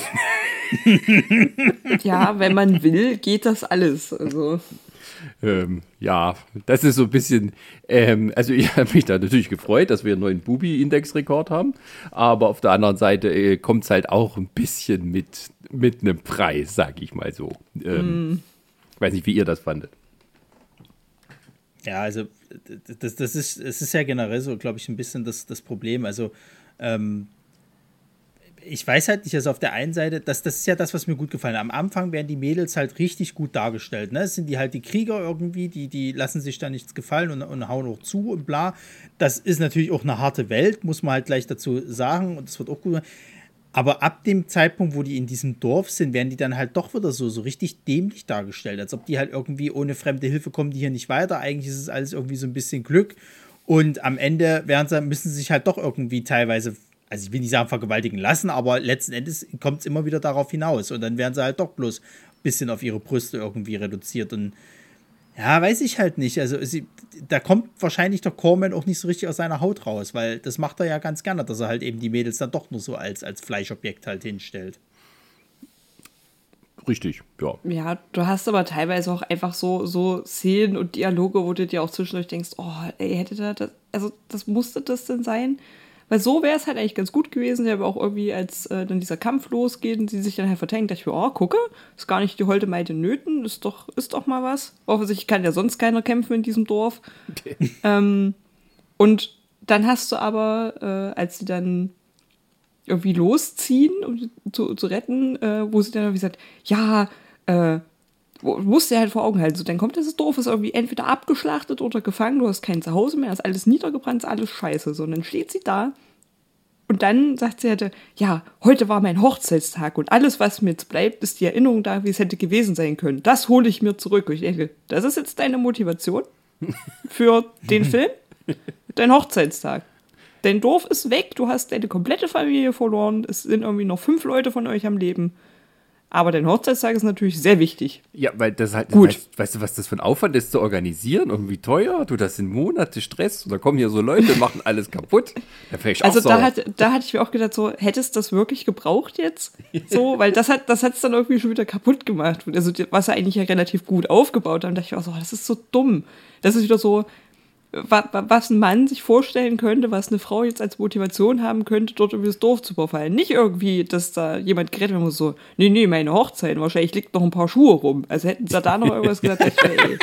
S2: Ja, wenn man will, geht das alles. Also.
S3: Ähm, ja, das ist so ein bisschen, ähm, also ich habe mich da natürlich gefreut, dass wir einen neuen Bubi-Index-Rekord haben, aber auf der anderen Seite äh, kommt es halt auch ein bisschen mit, mit einem Preis, sag ich mal so. Ähm, mm. Ich weiß nicht, wie ihr das fandet.
S11: Ja, also das, das ist, es ist ja generell so, glaube ich, ein bisschen das, das Problem. Also ähm, ich weiß halt nicht, also auf der einen Seite, das, das ist ja das, was mir gut gefallen hat. Am Anfang werden die Mädels halt richtig gut dargestellt. Ne? Das sind die halt die Krieger irgendwie, die, die lassen sich da nichts gefallen und, und hauen auch zu und bla. Das ist natürlich auch eine harte Welt, muss man halt gleich dazu sagen und das wird auch gut. Aber ab dem Zeitpunkt, wo die in diesem Dorf sind, werden die dann halt doch wieder so, so richtig dämlich dargestellt, als ob die halt irgendwie ohne fremde Hilfe kommen, die hier nicht weiter. Eigentlich ist es alles irgendwie so ein bisschen Glück und am Ende werden sie, müssen sie sich halt doch irgendwie teilweise, also ich will nicht sagen vergewaltigen lassen, aber letzten Endes kommt es immer wieder darauf hinaus und dann werden sie halt doch bloß ein bisschen auf ihre Brüste irgendwie reduziert und ja, weiß ich halt nicht. Also sie, da kommt wahrscheinlich der Corman auch nicht so richtig aus seiner Haut raus, weil das macht er ja ganz gerne, dass er halt eben die Mädels dann doch nur so als, als Fleischobjekt halt hinstellt.
S3: Richtig, ja.
S2: Ja, du hast aber teilweise auch einfach so, so Szenen und Dialoge, wo du dir auch zwischendurch denkst, oh, ey, hätte da das, also das musste das denn sein? Weil so wäre es halt eigentlich ganz gut gewesen. Ich habe auch irgendwie, als äh, dann dieser Kampf losgeht und sie sich dann halt verteidigen, dachte ich mir, oh, gucke, ist gar nicht die holde Maid in Nöten, ist doch, ist doch mal was. Offensichtlich kann ja sonst keiner kämpfen in diesem Dorf. ähm, und dann hast du aber, äh, als sie dann irgendwie losziehen, um sie zu, zu retten, äh, wo sie dann irgendwie sagt, ja, äh, musst du halt vor Augen halten. So, dann kommt dieses Dorf, ist irgendwie entweder abgeschlachtet oder gefangen, du hast kein Zuhause mehr, ist alles niedergebrannt, ist alles scheiße. So, und dann steht sie da und dann sagt sie halt, ja, heute war mein Hochzeitstag und alles, was mir jetzt bleibt, ist die Erinnerung da, wie es hätte gewesen sein können. Das hole ich mir zurück. Und ich denke, das ist jetzt deine Motivation für den Film? Dein Hochzeitstag. Dein Dorf ist weg, du hast deine komplette Familie verloren, es sind irgendwie noch fünf Leute von euch am Leben. Aber dein Hochzeitstag ist natürlich sehr wichtig.
S3: Ja, weil das halt,
S2: Gut.
S3: Weißt, weißt du, was das für ein Aufwand ist zu organisieren und wie teuer? Du, das sind Monate Stress und da kommen hier so Leute, machen alles kaputt. Da wäre ich auch
S2: Also
S3: sauer.
S2: da, hat, da hatte ich mir auch gedacht, so, hättest du das wirklich gebraucht jetzt? So, weil das hat das hat's dann irgendwie schon wieder kaputt gemacht. Also was er eigentlich ja relativ gut aufgebaut hat. Und da dachte ich auch so, das ist so dumm. Das ist wieder so, was ein Mann sich vorstellen könnte, was eine Frau jetzt als Motivation haben könnte, dort irgendwie das Dorf zu überfallen. Nicht irgendwie, dass da jemand gerettet wird und so, nee, nee, meine Hochzeit, wahrscheinlich liegt noch ein paar Schuhe rum. Also hätten sie da noch irgendwas gesagt, ey.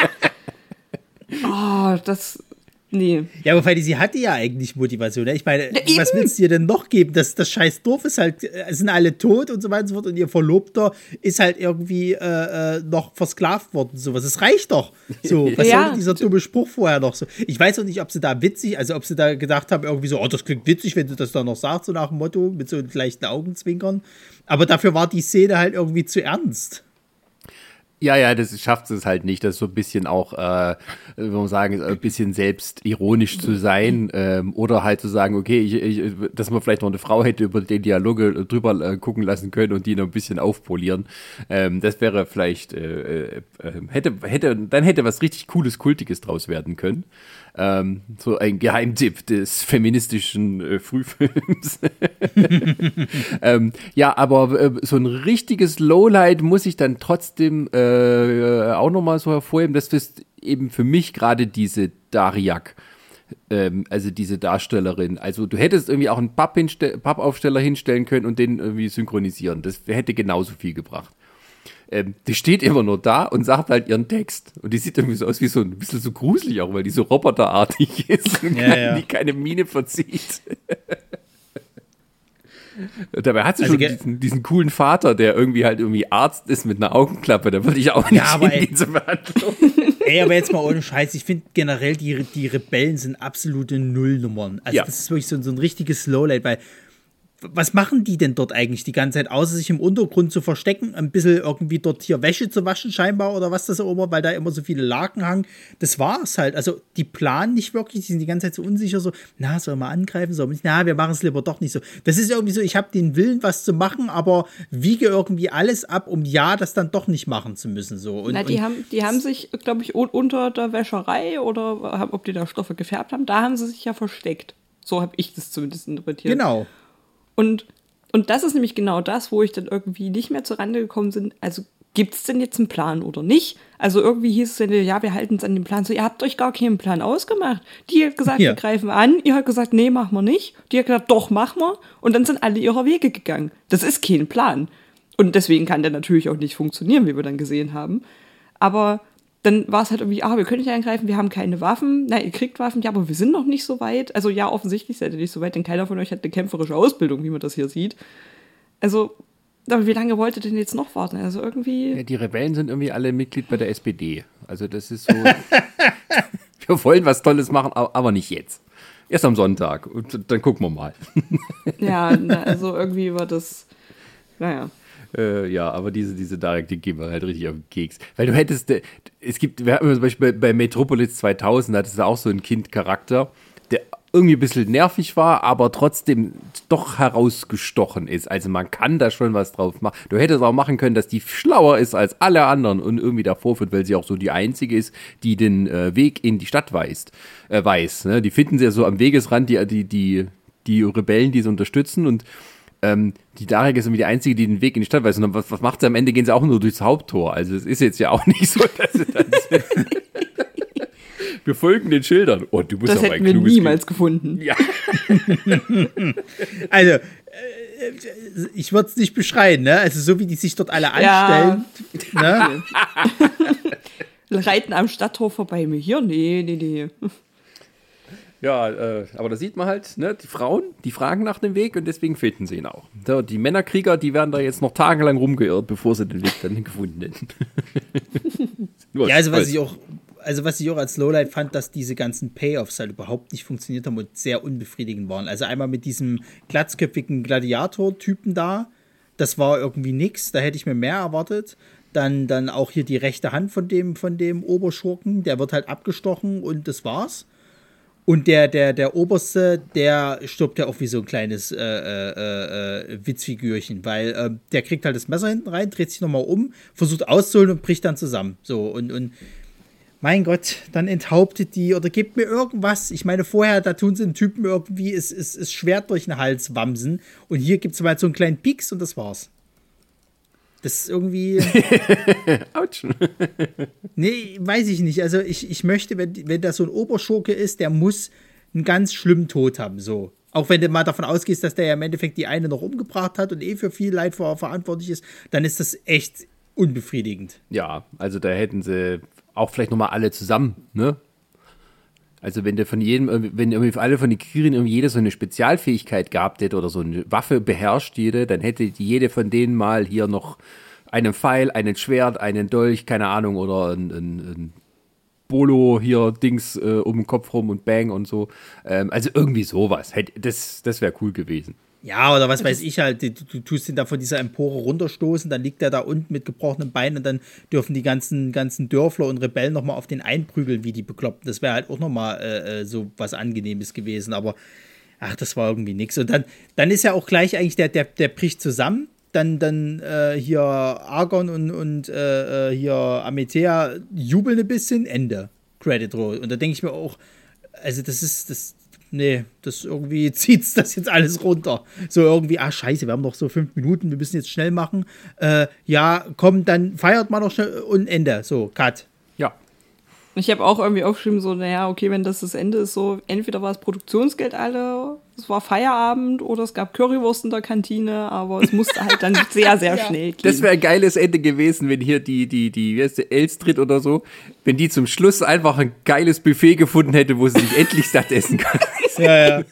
S2: Oh, das, nee.
S11: Ja, aber Feidi, sie hatte ja eigentlich Motivation. Ne? Ich meine,
S2: ja,
S11: was willst du ihr denn noch geben? Das, das scheiß Dorf ist halt, sind alle tot und so weiter und so fort und ihr Verlobter ist halt irgendwie äh, noch versklavt worden. Sowas. Es reicht doch. So, was
S2: ja.
S11: soll dieser dumme Spruch vorher noch so? Ich weiß auch nicht, ob sie da witzig, also ob sie da gedacht haben, irgendwie so, oh, das klingt witzig, wenn du das da noch sagst, so nach dem Motto, mit so leichten Augenzwinkern. Aber dafür war die Szene halt irgendwie zu ernst.
S3: Ja, ja, das schafft es halt nicht, das so ein bisschen auch, äh, wenn man sagen, ein bisschen selbstironisch zu sein ähm, oder halt zu sagen, okay, ich, ich, dass man vielleicht noch eine Frau hätte über den Dialoge drüber äh, gucken lassen können und die noch ein bisschen aufpolieren. Ähm, das wäre vielleicht, äh, äh, hätte, hätte, dann hätte was richtig Cooles, Kultiges draus werden können. Ähm, so ein Geheimtipp des feministischen äh, Frühfilms. ähm, ja, aber äh, so ein richtiges Lowlight muss ich dann trotzdem äh, auch nochmal so hervorheben. Das ist eben für mich gerade diese Dariak. Ähm, also diese Darstellerin. Also du hättest irgendwie auch einen Papp hinste- Pappaufsteller hinstellen können und den irgendwie synchronisieren. Das hätte genauso viel gebracht. Ähm, die steht immer nur da und sagt halt ihren Text. Und die sieht irgendwie so aus wie so ein bisschen so gruselig auch, weil die so roboterartig ist und
S11: ja,
S3: keine,
S11: ja.
S3: die keine Miene verzieht. Dabei hat sie
S11: Also
S3: schon
S11: ge-
S3: diesen, diesen coolen Vater, der irgendwie halt irgendwie Arzt ist mit einer Augenklappe. Da würde ich auch nicht
S11: Ja, aber ey-
S3: hingehen zur Behandlung.
S11: Ey, aber jetzt mal ohne Scheiß, ich finde generell, die, die Rebellen sind absolute Nullnummern. Also
S3: Ja.
S11: das ist wirklich so, so ein richtiges Lowlight, weil was machen die denn dort eigentlich die ganze Zeit, außer sich im Untergrund zu verstecken, ein bisschen irgendwie dort hier Wäsche zu waschen scheinbar oder was das auch immer, weil da immer so viele Laken hangen. Das war's halt. Also die planen nicht wirklich, die sind die ganze Zeit so unsicher, so, na, sollen wir angreifen, sollen wir nicht, na, wir machen es lieber doch nicht so. Das ist irgendwie so, ich habe den Willen, was zu machen, aber wiege irgendwie alles ab, um ja, das dann doch nicht machen zu müssen. So. Und,
S2: Na, die
S11: und
S2: haben, die haben sich, glaube ich, un- unter der Wäscherei oder hab- ob die da Stoffe gefärbt haben, da haben sie sich ja versteckt. So habe ich das zumindest interpretiert.
S11: Genau.
S2: Und, und das ist nämlich genau das, wo ich dann irgendwie nicht mehr zur Rande gekommen bin. Also gibt es denn jetzt einen Plan oder nicht? Also irgendwie hieß es dann, ja, wir halten uns an den Plan. So, ihr habt euch gar keinen Plan ausgemacht. Die hat gesagt,
S11: Ja.
S2: wir greifen an. Ihr habt gesagt, nee, machen wir nicht. Die hat gesagt, doch, machen wir. Und dann sind alle ihrer Wege gegangen. Das ist kein Plan. Und deswegen kann der natürlich auch nicht funktionieren, wie wir dann gesehen haben. Aber dann war es halt irgendwie, ah, wir können nicht angreifen, wir haben keine Waffen. Na, ihr kriegt Waffen, ja, aber wir sind noch nicht so weit. Also ja, offensichtlich seid ihr nicht so weit, denn keiner von euch hat eine kämpferische Ausbildung, wie man das hier sieht. Also, aber wie lange wollt ihr denn jetzt noch warten? Also irgendwie...
S3: Ja, die Rebellen sind irgendwie alle Mitglied bei der S P D. Also das ist so, wir wollen was Tolles machen, aber nicht jetzt. Erst am Sonntag und dann gucken wir mal.
S2: Ja, na, also irgendwie war das, naja.
S3: Äh, ja, aber diese, diese Dark, die gehen wir halt richtig auf den Keks. Weil du hättest, äh, es gibt, wir hatten zum Beispiel bei, bei Metropolis zweitausend, da hattest du auch so einen Kindcharakter, der irgendwie ein bisschen nervig war, aber trotzdem doch herausgestochen ist. Also man kann da schon was drauf machen. Du hättest auch machen können, dass die schlauer ist als alle anderen und irgendwie davor führt, weil sie auch so die Einzige ist, die den äh, Weg in die Stadt weist, äh, weiß. Ne? Die finden sie ja so am Wegesrand, die, die, die, die Rebellen, die sie unterstützen und Ähm, die Darek ist irgendwie die Einzige, die den Weg in die Stadt weiß. Und was, was macht sie am Ende? Gehen sie auch nur durchs Haupttor. Also es ist jetzt ja auch nicht so, dass sie dann wir folgen den Schildern. Oh, du bist
S2: Das
S3: aber ein
S2: hätten wir
S3: kluges
S2: niemals
S3: Kind.
S2: gefunden.
S3: Ja.
S11: Also, äh, ich würde es nicht beschreien, ne? Also so wie die sich dort alle
S2: Ja.
S11: anstellen. Ne?
S2: Reiten am Stadttor vorbei. Mir hier? Nee, nee, nee.
S3: Ja, äh, aber da sieht man halt, ne, die Frauen, die fragen nach dem Weg und deswegen finden sie ihn auch. So, die Männerkrieger, die werden da jetzt noch tagelang rumgeirrt, bevor sie den Weg dann gefunden hätten.
S11: Ja, also was ich auch, also was ich auch als Lowlight fand, dass diese ganzen Payoffs halt überhaupt nicht funktioniert haben und sehr unbefriedigend waren. Also einmal mit diesem glatzköpfigen Gladiator-Typen da, das war irgendwie nix, da hätte ich mir mehr erwartet. Dann, dann auch hier die rechte Hand von dem, von dem Oberschurken, der wird halt abgestochen und das war's. Und der, der, der Oberste, der stirbt ja auch wie so ein kleines äh, äh, äh, Witzfigürchen, weil äh, der kriegt halt das Messer hinten rein, dreht sich nochmal um, versucht auszuholen und bricht dann zusammen. So, und, und mein Gott, dann enthauptet die oder gebt mir irgendwas. Ich meine, vorher, da tun sie den Typen irgendwie es, es, es Schwert durch den Hals wamsen und hier gibt es mal so einen kleinen Pieks und das war's. Das ist irgendwie.
S3: Autsch.
S11: Nee, weiß ich nicht. Also ich, ich möchte, wenn, wenn das so ein Oberschurke ist, der muss einen ganz schlimmen Tod haben. So. Auch wenn du mal davon ausgehst, dass der ja im Endeffekt die eine noch umgebracht hat und eh für viel Leid ver- verantwortlich ist, dann ist das echt unbefriedigend.
S3: Ja, also da hätten sie auch vielleicht nochmal alle zusammen, ne? Also wenn der von jedem, wenn irgendwie alle von den Kriegern irgendwie jede so eine Spezialfähigkeit gehabt hätte oder so eine Waffe beherrscht jede, dann hätte die jede von denen mal hier noch einen Pfeil, einen Schwert, einen Dolch, keine Ahnung, oder ein, ein, ein Bolo hier Dings äh, um den Kopf rum und Bang und so. Ähm, also irgendwie sowas. Hätte, das das wäre cool gewesen.
S11: Ja, oder was weiß ich halt, du, du tust ihn da von dieser Empore runterstoßen, dann liegt er da unten mit gebrochenen Beinen und dann dürfen die ganzen, ganzen Dörfler und Rebellen nochmal auf den einprügeln, wie die Bekloppten. Das wäre halt auch nochmal äh, so was Angenehmes gewesen, aber ach, das war irgendwie nix. Und dann, dann ist ja auch gleich eigentlich, der, der, der bricht zusammen, dann, dann äh, hier Argon und, und äh, hier Ametea jubeln ein bisschen, Ende, Credit Roll. Und da denke ich mir auch, also das ist, das nee, das irgendwie zieht das jetzt alles runter. So irgendwie, ah scheiße, wir haben noch so fünf Minuten, wir müssen jetzt schnell machen. Äh, ja, komm, dann feiert man noch schnell und Ende. So, Cut.
S3: Ja.
S2: Ich habe auch irgendwie aufgeschrieben, so, naja, okay, wenn das das Ende ist, so, entweder war es Produktionsgeld alle, es war Feierabend oder es gab Currywurst in der Kantine, aber es musste halt dann sehr, sehr ja. schnell gehen.
S3: Das wäre ein geiles Ende gewesen, wenn hier die, die, die, wie heißt der, Elstrid oder so, wenn die zum Schluss einfach ein geiles Buffet gefunden hätte, wo sie sich endlich satt essen kann.
S11: Ja, ja.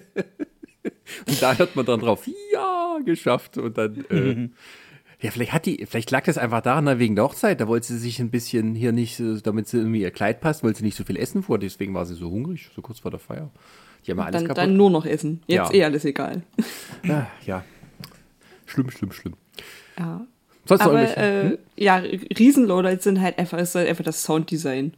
S3: Und da hört man dann drauf, ja, geschafft. Und dann, äh, mhm. ja, vielleicht hat die, vielleicht lag das einfach daran, wegen der Hochzeit, da wollte sie sich ein bisschen hier nicht, damit sie irgendwie ihr Kleid passt, wollte sie nicht so viel essen vor, deswegen war sie so hungrig, so kurz vor der Feier. Die haben alles
S2: dann,
S3: kaputt.
S2: Dann nur noch essen. Jetzt
S3: ja.
S2: eh alles egal.
S3: Ja, ja. Schlimm, schlimm, schlimm.
S2: Ja.
S3: Sonst
S2: Aber,
S3: noch hm?
S2: äh, ja, Riesenlowlights sind halt einfach, ist halt einfach das Sounddesign.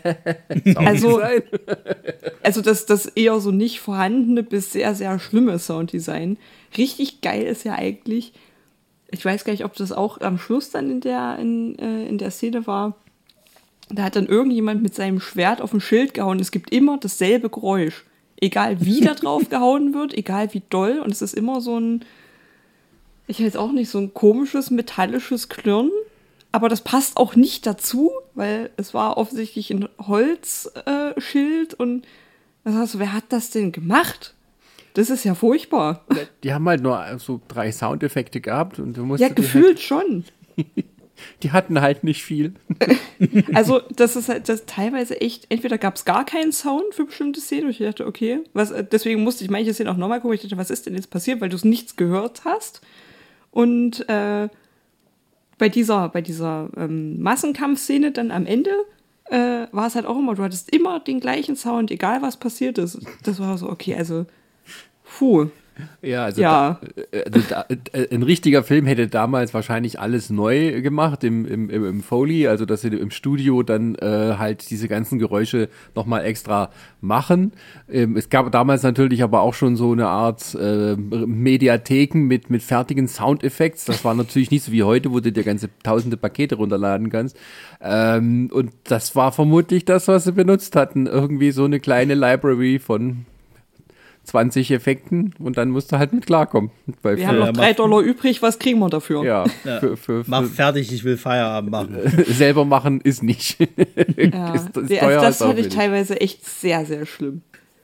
S2: also, also das, das eher so nicht vorhandene bis sehr, sehr schlimme Sounddesign. Richtig geil ist ja eigentlich, ich weiß gar nicht, ob das auch am Schluss dann in der, in, äh, in der Szene war, da hat dann irgendjemand mit seinem Schwert auf ein Schild gehauen. Es gibt immer dasselbe Geräusch. Egal wie da drauf gehauen wird, egal wie doll. Und es ist immer so ein, ich weiß auch nicht, so ein komisches, metallisches Klirren. Aber das passt auch nicht dazu, weil es war offensichtlich ein Holzschild. Äh, und das heißt, wer hat das denn gemacht? Das ist ja furchtbar.
S3: Die haben halt nur so drei Soundeffekte gehabt. Und du musst
S2: ja, gefühlt halt schon.
S3: Die hatten halt nicht viel.
S2: Also das ist halt das teilweise echt, entweder gab es gar keinen Sound für bestimmte Szenen und ich dachte, okay, was, deswegen musste ich manche Szenen auch nochmal gucken, ich dachte, was ist denn jetzt passiert, weil du es nichts gehört hast. Und äh, bei dieser, bei dieser ähm, Massenkampfszene dann am Ende äh, war es halt auch immer, du hattest immer den gleichen Sound, egal was passiert ist. Das war so, okay, also puh.
S3: Ja, also,
S2: ja.
S3: Da, also da, ein richtiger Film hätte damals wahrscheinlich alles neu gemacht im, im, im Foley, also dass sie im Studio dann äh, halt diese ganzen Geräusche nochmal extra machen. Ähm, es gab damals natürlich aber auch schon so eine Art äh, Mediatheken mit, mit fertigen Soundeffekts. Das war natürlich nicht so wie heute, wo du dir ganze tausende Pakete runterladen kannst. Ähm, und das war vermutlich das, was sie benutzt hatten. Irgendwie so eine kleine Library von zwanzig Effekten und dann musst du halt mit klarkommen.
S2: Weil wir haben noch drei Dollar übrig, was kriegen wir dafür?
S3: Ja,
S11: ja.
S3: Für, für, für
S11: mach fertig, ich will Feierabend machen.
S3: Selber machen ist nicht.
S2: Ja. ist, ist ja, also das fand ich teilweise echt sehr, sehr schlimm.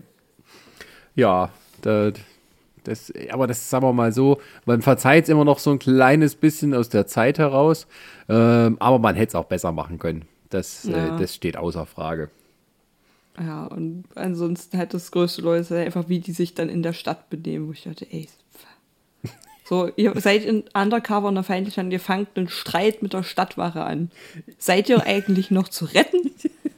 S3: Ja, da, das, aber das sagen wir mal so, man verzeiht es immer noch so ein kleines bisschen aus der Zeit heraus, ähm, aber man hätte es auch besser machen können. Das, ja. äh, das steht außer Frage.
S2: Ja, und ansonsten halt das größte Leute einfach, wie die sich dann in der Stadt benehmen, wo ich dachte, ey, so, ihr seid in Undercover in der Feindlichkeit und ihr fangt einen Streit mit der Stadtwache an. Seid ihr eigentlich noch zu retten?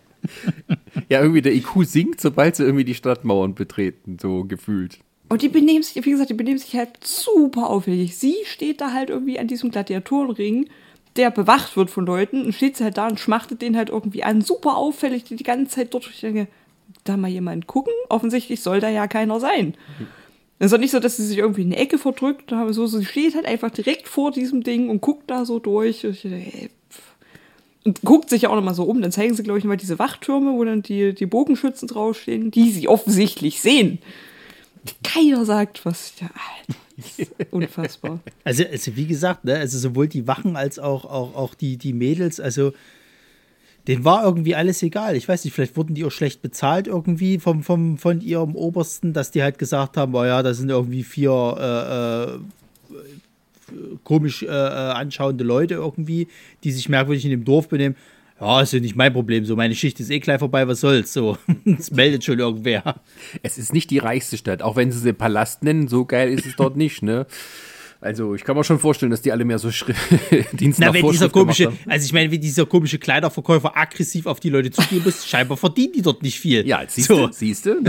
S3: Ja, irgendwie der I Q sinkt, sobald sie irgendwie die Stadtmauern betreten, so gefühlt.
S2: Und die benehmen sich, wie gesagt, die benehmen sich halt super auffällig. Sie steht da halt irgendwie an diesem Gladiatorenring, der bewacht wird von Leuten und steht sie halt da und schmachtet den halt irgendwie an. Super auffällig, die die ganze Zeit dort. Ich denke, da mal jemand gucken? Offensichtlich soll da ja keiner sein. Es ist doch nicht so, dass sie sich irgendwie in eine Ecke verdrückt haben. So, sie steht halt einfach direkt vor diesem Ding und guckt da so durch. Und, ich denke, ey, und guckt sich ja auch nochmal so um. Dann zeigen sie, glaube ich, nochmal diese Wachtürme, wo dann die, die Bogenschützen draufstehen, die sie offensichtlich sehen. Keiner sagt was. Ja, unfassbar.
S11: Also, also wie gesagt, ne, also sowohl die Wachen als auch, auch, auch die, die Mädels, also denen war irgendwie alles egal. Ich weiß nicht, vielleicht wurden die auch schlecht bezahlt irgendwie vom, vom, von ihrem Obersten, dass die halt gesagt haben, oh ja, da sind irgendwie vier äh, äh, komisch äh, anschauende Leute irgendwie, die sich merkwürdig in dem Dorf benehmen. Ja, ist ja nicht mein Problem. So, meine Schicht ist eh gleich vorbei, was soll's? So, es meldet schon irgendwer.
S3: Es ist nicht die reichste Stadt, auch wenn sie sie Palast nennen, so geil ist es dort nicht, ne? Also, ich kann mir schon vorstellen, dass die alle mehr so Schri- Dienst nach
S11: Na, wenn
S3: Vorschrift
S11: dieser komische,
S3: gemacht haben.
S11: also ich meine, wenn dieser komische Kleiderverkäufer aggressiv auf die Leute zugehen muss, scheinbar verdienen die dort nicht viel.
S3: Ja, siehst du,
S11: so.
S3: siehst du, ne?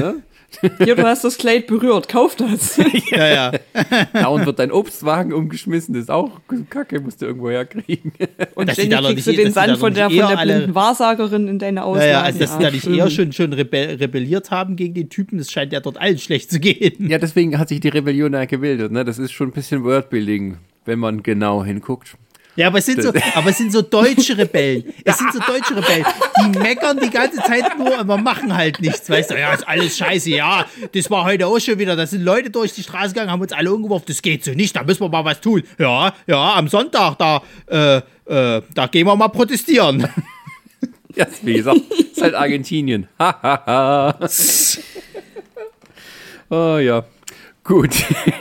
S2: Ja, du hast das Kleid berührt, kauf das.
S11: Ja, ja.
S3: Dauernd wird dein Obstwagen umgeschmissen, das ist auch Kacke, musst du irgendwo herkriegen.
S2: Und
S11: dass
S2: ständig kriegst du den Sand von der, von der blinden Wahrsagerin in deine Auslage.
S11: Ja, ja, also dass sie da nicht eher schon, schon rebell, rebelliert haben gegen den Typen, das scheint ja dort allen schlecht zu gehen.
S3: Ja, deswegen hat sich die Rebellion ja gebildet, ne? Das ist schon ein bisschen Wordbuilding, wenn man genau hinguckt.
S11: Ja, aber es sind so, aber es sind so deutsche Rebellen. Es sind so deutsche Rebellen. Die meckern die ganze Zeit nur, aber machen halt nichts. Weißt du, ja, ist alles scheiße. Ja, das war heute auch schon wieder. Da sind Leute durch die Straße gegangen, haben uns alle umgeworfen. Das geht so nicht. Da müssen wir mal was tun. Ja, ja, am Sonntag, da, äh, äh, da gehen wir mal protestieren.
S3: Ja, wie gesagt, ist halt Argentinien. Hahaha. Oh ja, gut.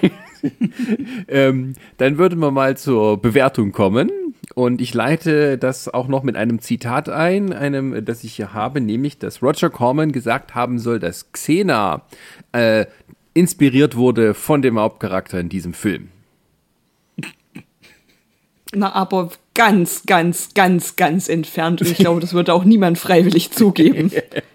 S3: ähm, dann würden wir mal zur Bewertung kommen und ich leite das auch noch mit einem Zitat ein, einem, das ich hier habe, nämlich, dass Roger Corman gesagt haben soll, dass Xena äh, inspiriert wurde von dem Hauptcharakter in diesem Film.
S2: Na, aber ganz, ganz, ganz, ganz entfernt und ich glaube, das würde auch niemand freiwillig zugeben.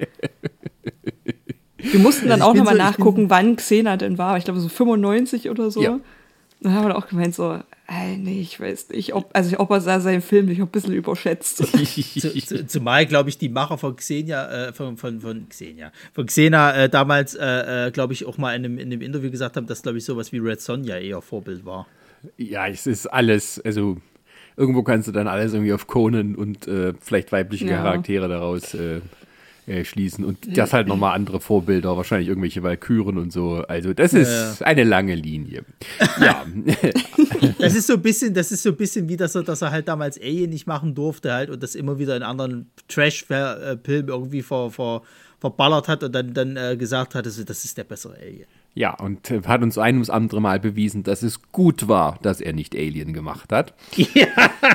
S2: Wir mussten dann
S11: also
S2: auch nochmal
S11: so,
S2: nachgucken, wann Xena denn war. Ich glaube, so fünfundneunzig oder so.
S3: Ja.
S2: Dann haben wir auch gemeint, so, ey, nee, ich weiß nicht, ob, also ob er seinen Film nicht ein bisschen überschätzt.
S11: zu, zu, zumal, glaube ich, die Macher von Xenia, äh, von, von, von Xenia, von Xena äh, damals, äh, äh, glaube ich, auch mal in einem, in einem Interview gesagt haben, dass, glaube ich, sowas wie Red Sonja eher Vorbild war.
S3: Ja, es ist alles, also irgendwo kannst du dann alles irgendwie auf Conan und äh, vielleicht weibliche
S2: Ja.
S3: Charaktere daraus äh, äh, schließen und das halt nochmal andere Vorbilder, wahrscheinlich irgendwelche Valkyren und so. Also das ist
S11: Ja.
S3: eine lange Linie. Ja.
S11: Das ist so ein bisschen, das ist so ein bisschen wie, dass er, dass er halt damals Alien nicht machen durfte halt und das immer wieder in anderen Trash-Filmen irgendwie ver, ver, verballert hat und dann, dann äh, gesagt hat, das ist der bessere Alien.
S3: Ja, und äh, hat uns ein ums andere Mal bewiesen, dass es gut war, dass er nicht Alien gemacht hat.
S11: Ja.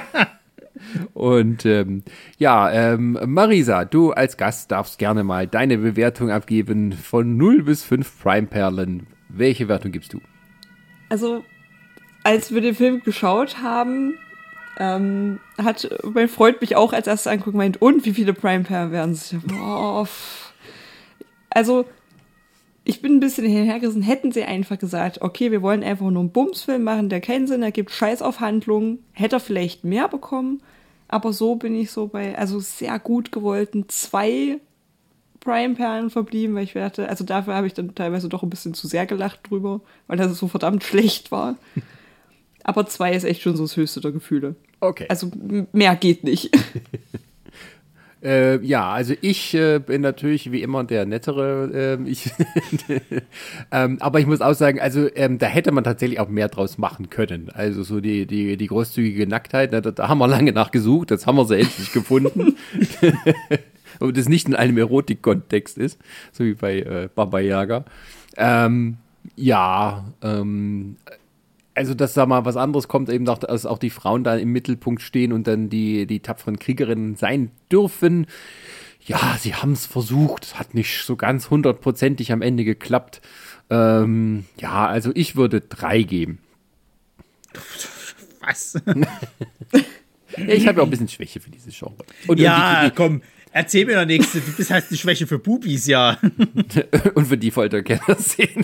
S3: Und ähm, ja, ähm, Marisa, du als Gast darfst gerne mal deine Bewertung abgeben von null bis fünf Prime-Perlen. Welche Wertung gibst du?
S2: Also, als wir den Film geschaut haben, ähm, hat mein Freund mich auch als erstes angeguckt und meint, und wie viele Prime-Perlen werden es? Oh, also, ich bin ein bisschen hinhergerissen, hätten sie einfach gesagt, okay, wir wollen einfach nur einen Bumsfilm machen, der keinen Sinn ergibt, Scheiß auf Handlungen, hätte er vielleicht mehr bekommen, aber so bin ich so bei, also sehr gut gewollten zwei Prime-Perlen verblieben, weil ich dachte, also dafür habe ich dann teilweise doch ein bisschen zu sehr gelacht drüber, weil das so verdammt schlecht war. Aber zwei ist echt schon so das höchste der Gefühle.
S3: Okay.
S2: Also mehr geht nicht.
S3: Äh, ja, also ich äh, bin natürlich wie immer der nettere. Äh, ich ähm, aber ich muss auch sagen, also ähm, da hätte man tatsächlich auch mehr draus machen können. Also so die die die großzügige Nacktheit, ne, da, da haben wir lange nachgesucht, jetzt haben wir sie endlich gefunden. Und das nicht in einem Erotik-Kontext ist, so wie bei äh, Baba Yaga. Ähm, ja, ähm, also dass da mal was anderes kommt, eben auch, dass auch die Frauen da im Mittelpunkt stehen und dann die, die tapferen Kriegerinnen sein dürfen. Ja, sie haben es versucht, hat nicht so ganz hundertprozentig am Ende geklappt. Ähm, ja, also ich würde drei geben.
S11: Was?
S3: Ja, ich habe ja auch ein bisschen Schwäche für dieses Genre. Und
S11: ja,
S3: die, die,
S11: komm, erzähl mir doch nichts. Du bist halt eine Schwäche für Bubis, ja.
S3: Und für die Folterkenner-Szenen.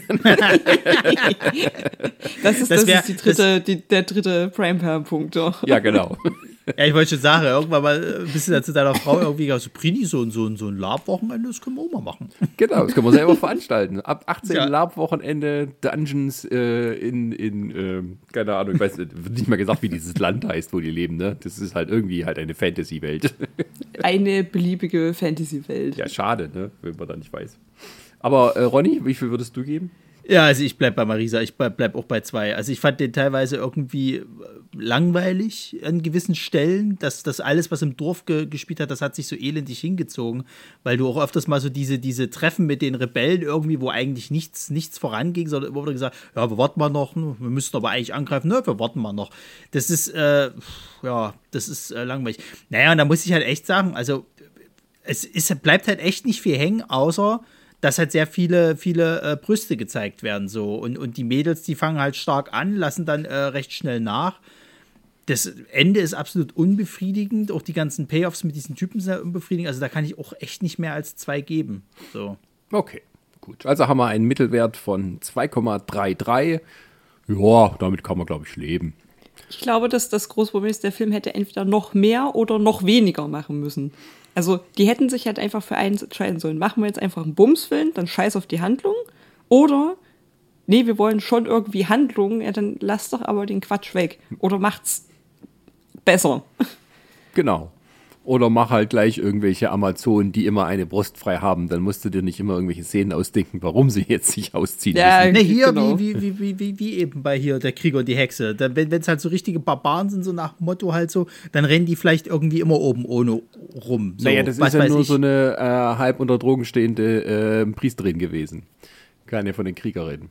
S2: Das ist,
S11: Das
S2: das
S11: wär-
S2: ist die dritte, die, der dritte Prime-Perlen-Punkt. Doch.
S3: Ja, genau.
S11: Ja, ich wollte schon sagen, irgendwann mal bist du da zu deiner Frau irgendwie so, Prini, so, so, so ein Lab-Wochenende, das können wir auch mal machen.
S3: Genau, das können wir selber veranstalten. Ab achtzehn
S11: Ja.
S3: Lab-Wochenende, Dungeons äh, in, in ähm, keine Ahnung, ich weiß, wird nicht mal gesagt, wie dieses Land heißt, wo die leben, ne? Das ist halt irgendwie halt eine Fantasy-Welt.
S2: Eine beliebige Fantasy-Welt.
S3: Ja, schade, ne? Wenn man da nicht weiß. Aber äh, Ronny, wie viel würdest du geben?
S11: Ja, also ich bleib bei Marisa, ich bleib, bleib auch bei zwei. Also ich fand den teilweise irgendwie langweilig an gewissen Stellen. Das, das alles, was im Dorf ge gespielt hat, das hat sich so elendig hingezogen, weil du auch öfters mal so diese, diese Treffen mit den Rebellen irgendwie, wo eigentlich nichts, nichts voranging, sondern immer wieder gesagt, ja, wir warten mal noch, wir müssten aber eigentlich angreifen, ne, wir warten mal noch. Das ist, äh, ja, das ist äh, langweilig. Naja, und da muss ich halt echt sagen, also es ist, bleibt halt echt nicht viel hängen, außer dass halt sehr viele, viele äh, Brüste gezeigt werden so und, und die Mädels, die fangen halt stark an, lassen dann äh, recht schnell nach. Das Ende ist absolut unbefriedigend, auch die ganzen Payoffs mit diesen Typen sind unbefriedigend, also da kann ich auch echt nicht mehr als zwei geben. So.
S3: Okay, Gut, also haben wir einen Mittelwert von zwei Komma dreiunddreißig. Ja, damit kann man, glaube ich, leben.
S2: Ich glaube, dass das große Problem ist, der Film hätte entweder noch mehr oder noch weniger machen müssen. Also die hätten sich halt einfach für eins entscheiden sollen. Machen wir jetzt einfach einen Bumsfilm, dann scheiß auf die Handlung. Oder, nee, wir wollen schon irgendwie Handlung, ja, dann lasst doch aber den Quatsch weg. Oder macht's besser.
S3: Genau. Oder mach halt gleich irgendwelche Amazonen, die immer eine Brust frei haben. Dann musst du dir nicht immer irgendwelche Szenen ausdenken, warum sie jetzt sich ausziehen
S11: ja,
S3: müssen.
S11: Ne, hier,
S2: genau.
S11: wie, wie, wie, wie, wie eben bei hier, der Krieger und die Hexe. Da, wenn es halt so richtige Barbaren sind, so nach dem Motto halt so, dann rennen die vielleicht irgendwie immer oben ohne rum. So,
S3: naja, das ist ja nur ich. so eine äh, halb unter Drogen stehende äh, Priesterin gewesen. Keine von den Kriegerinnen.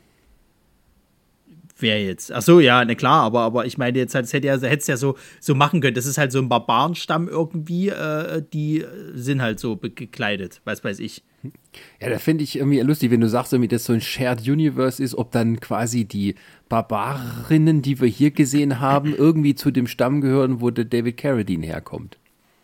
S11: Wer jetzt? Ach so, ja, ne klar, aber, aber ich meine jetzt halt, das hätte ja, hätte es ja so, so machen können. Das ist halt so ein Barbarenstamm irgendwie, äh, die sind halt so gekleidet, weiß weiß ich.
S3: Ja, da finde ich irgendwie lustig, wenn du sagst, irgendwie, dass so ein Shared Universe ist, ob dann quasi die Barbarinnen, die wir hier gesehen haben, irgendwie zu dem Stamm gehören, wo der David Carradine herkommt.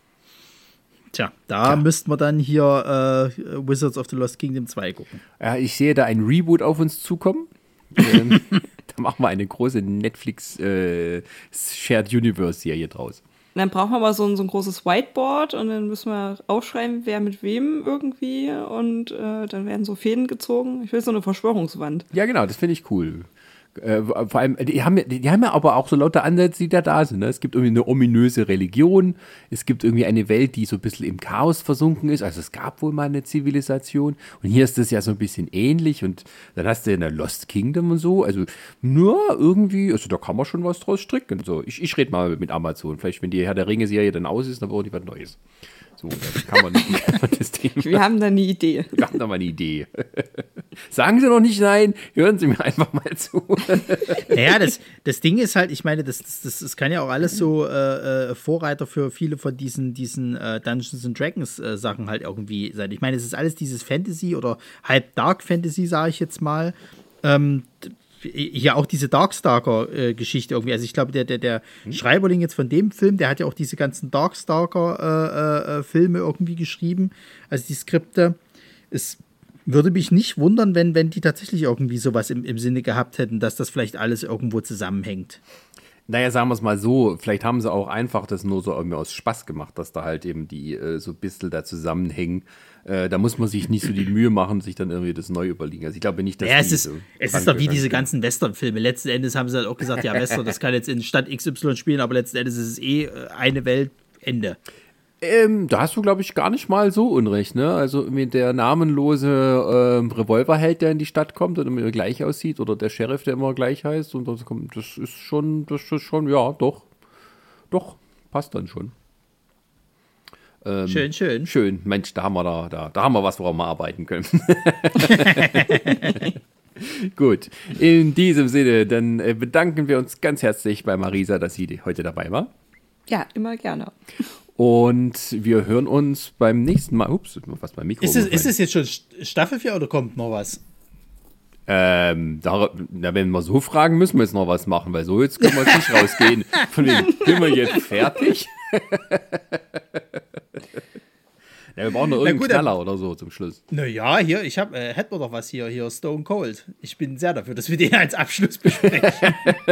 S11: Tja, da ja. müssten wir dann hier äh, Wizards of the Lost Kingdom zwei gucken.
S3: Ja, ich sehe da ein Reboot auf uns zukommen. ähm, da machen wir eine große Netflix äh, Shared Universe Serie draus.
S2: Und dann brauchen wir aber so ein, so ein großes Whiteboard und dann müssen wir aufschreiben, wer mit wem irgendwie und äh, dann werden so Fäden gezogen. Ich will so eine Verschwörungswand.
S3: Ja, genau, das finde ich cool. Äh, vor allem, die haben, die haben ja aber auch so lauter Ansätze, die da da sind. Ne? Es gibt irgendwie eine ominöse Religion, es gibt irgendwie eine Welt, die so ein bisschen im Chaos versunken ist. Also es gab wohl mal eine Zivilisation und hier ist das ja so ein bisschen ähnlich und dann hast du in der Lost Kingdom und so. Also nur irgendwie, also da kann man schon was draus stricken. So, ich, ich rede mal mit Amazon. Vielleicht, wenn die Herr der Ringe-Serie dann aus ist, dann brauchen die was Neues. So, dann kann man, kann man das Thema.
S2: Wir haben da eine Idee.
S3: Wir haben da mal eine Idee. Sagen Sie noch nicht nein, hören Sie mir einfach mal zu.
S11: Naja, das, das Ding ist halt, ich meine, das, das, das kann ja auch alles so äh, Vorreiter für viele von diesen, diesen äh, Dungeons and Dragons äh, Sachen halt irgendwie sein. Ich meine, es ist alles dieses Fantasy oder halb Dark Fantasy, sage ich jetzt mal. Ähm, ja, auch diese Darkstalker-Geschichte irgendwie. Also ich glaube, der, der, der hm. Schreiberling jetzt von dem Film, der hat ja auch diese ganzen Darkstalker-Filme äh, äh, irgendwie geschrieben, also die Skripte. Es würde mich nicht wundern, wenn, wenn die tatsächlich irgendwie sowas im, im Sinne gehabt hätten, dass das vielleicht alles irgendwo zusammenhängt.
S3: Naja, sagen wir es mal so, vielleicht haben sie auch einfach das nur so irgendwie aus Spaß gemacht, dass da halt eben die äh, so ein bisschen da zusammenhängen. Äh, da muss man sich nicht so die Mühe machen, sich dann irgendwie das neu überlegen. Also ich glaube nicht, dass
S11: ja,
S3: die
S11: es ist,
S3: so
S11: es ist doch wie diese ganzen Western-Filme. Letzten Endes haben sie halt auch gesagt, ja, Western, das kann jetzt in Stadt X Y spielen, aber letzten Endes ist es eh eine Welt, Ende.
S3: Ähm, da hast du, glaube ich, gar nicht mal so unrecht, ne? Also mit der namenlose ähm, Revolverheld, der in die Stadt kommt und immer gleich aussieht, oder der Sheriff, der immer gleich heißt, und das kommt, das ist schon, das ist schon, ja, doch, doch, passt dann schon. Ähm,
S11: schön, schön.
S3: Schön, Mensch, da haben wir da, da, da haben wir was, woran wir arbeiten können. Gut, in diesem Sinne, dann äh, bedanken wir uns ganz herzlich bei Marisa, dass sie heute dabei war.
S2: Ja, immer gerne.
S3: Und wir hören uns beim nächsten Mal. Ups, was beim Mikro.
S11: Ist es, ist es jetzt schon Staffel vier oder kommt noch was?
S3: Ähm, da, na, wenn wir so fragen, müssen wir jetzt noch was machen, weil so jetzt können wir jetzt nicht rausgehen. Von dem sind wir jetzt fertig. Ja, wir brauchen noch irgendeinen gut, Knaller oder so zum Schluss.
S11: Naja, hier, ich hab, äh, hätten wir doch was hier, hier, Stone Cold. Ich bin sehr dafür, dass wir den als Abschluss besprechen.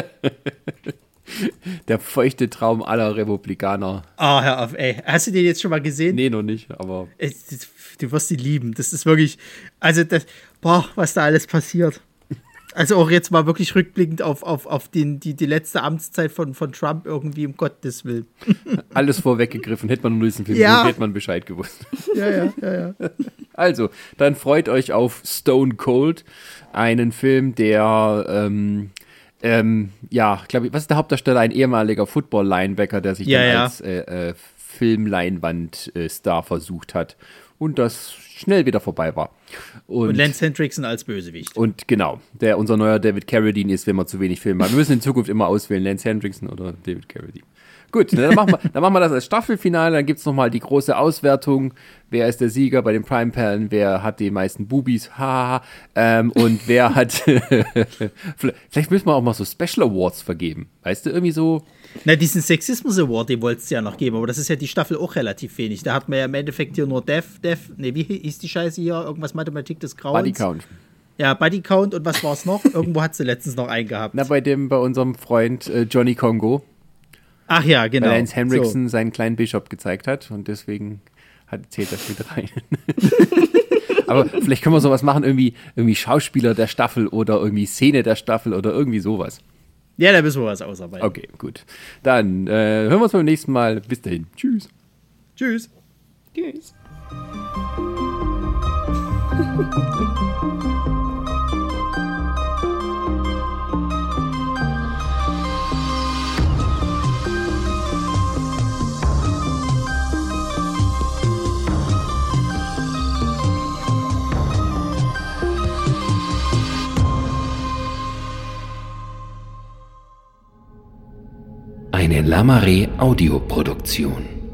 S3: Der feuchte Traum aller Republikaner.
S11: Ah, oh, hör auf, ey. Hast du den jetzt schon mal gesehen?
S3: Nee, noch nicht, aber.
S11: Du wirst ihn lieben. Das ist wirklich, also, das, boah, was da alles passiert. Also auch jetzt mal wirklich rückblickend auf, auf, auf den, die, die letzte Amtszeit von, von Trump irgendwie, um Gottes Willen.
S3: Alles vorweggegriffen. Hätte man nur diesen Film
S11: ja.
S3: gesehen, hätte man Bescheid gewusst.
S11: Ja, ja, ja, ja.
S3: Also, dann freut euch auf Stone Cold. Einen Film, der, ähm, Ähm, ja, glaube ich, was ist der Hauptdarsteller? Ein ehemaliger Football-Linebacker, der sich
S11: ja,
S3: dann
S11: ja.
S3: als äh, äh, Filmleinwand-Star versucht hat und das schnell wieder vorbei war. Und,
S11: und Lance Hendrickson als Bösewicht.
S3: Und genau, der unser neuer David Carradine ist, wenn man zu wenig Filme hat. Wir müssen in Zukunft immer auswählen, Lance Hendrickson oder David Carradine. Gut, ne, dann, machen wir, dann machen wir das als Staffelfinale. Dann gibt es nochmal die große Auswertung. Wer ist der Sieger bei den Prime-Perlen? Wer hat die meisten Bubis? Ha, ähm, und wer hat... Vielleicht müssen wir auch mal so Special Awards vergeben. Weißt du, irgendwie so...
S11: Na, diesen Sexismus-Award, den wolltest du ja noch geben. Aber das ist ja die Staffel auch relativ wenig. Da hat man ja im Endeffekt hier nur Dev, Dev... Ne, wie hieß die Scheiße hier? Irgendwas Mathematik des Grauens?
S3: Body Count.
S11: Ja, Body Count. Und was war es noch? Irgendwo hat sie letztens noch einen gehabt.
S3: Na, bei dem, bei unserem Freund äh, Johnny Congo.
S11: Ach ja, genau.
S3: Weil Lance Henriksen
S11: so.
S3: seinen kleinen Bishop gezeigt hat und deswegen hat, zählt das mit rein. Aber vielleicht können wir sowas machen, irgendwie, irgendwie Schauspieler der Staffel oder irgendwie Szene der Staffel oder irgendwie sowas.
S11: Ja, da müssen wir was ausarbeiten.
S3: Okay, gut. Dann äh, hören wir uns beim nächsten Mal. Bis dahin. Tschüss.
S11: Tschüss.
S2: Tschüss.
S13: Eine Lamare Audioproduktion.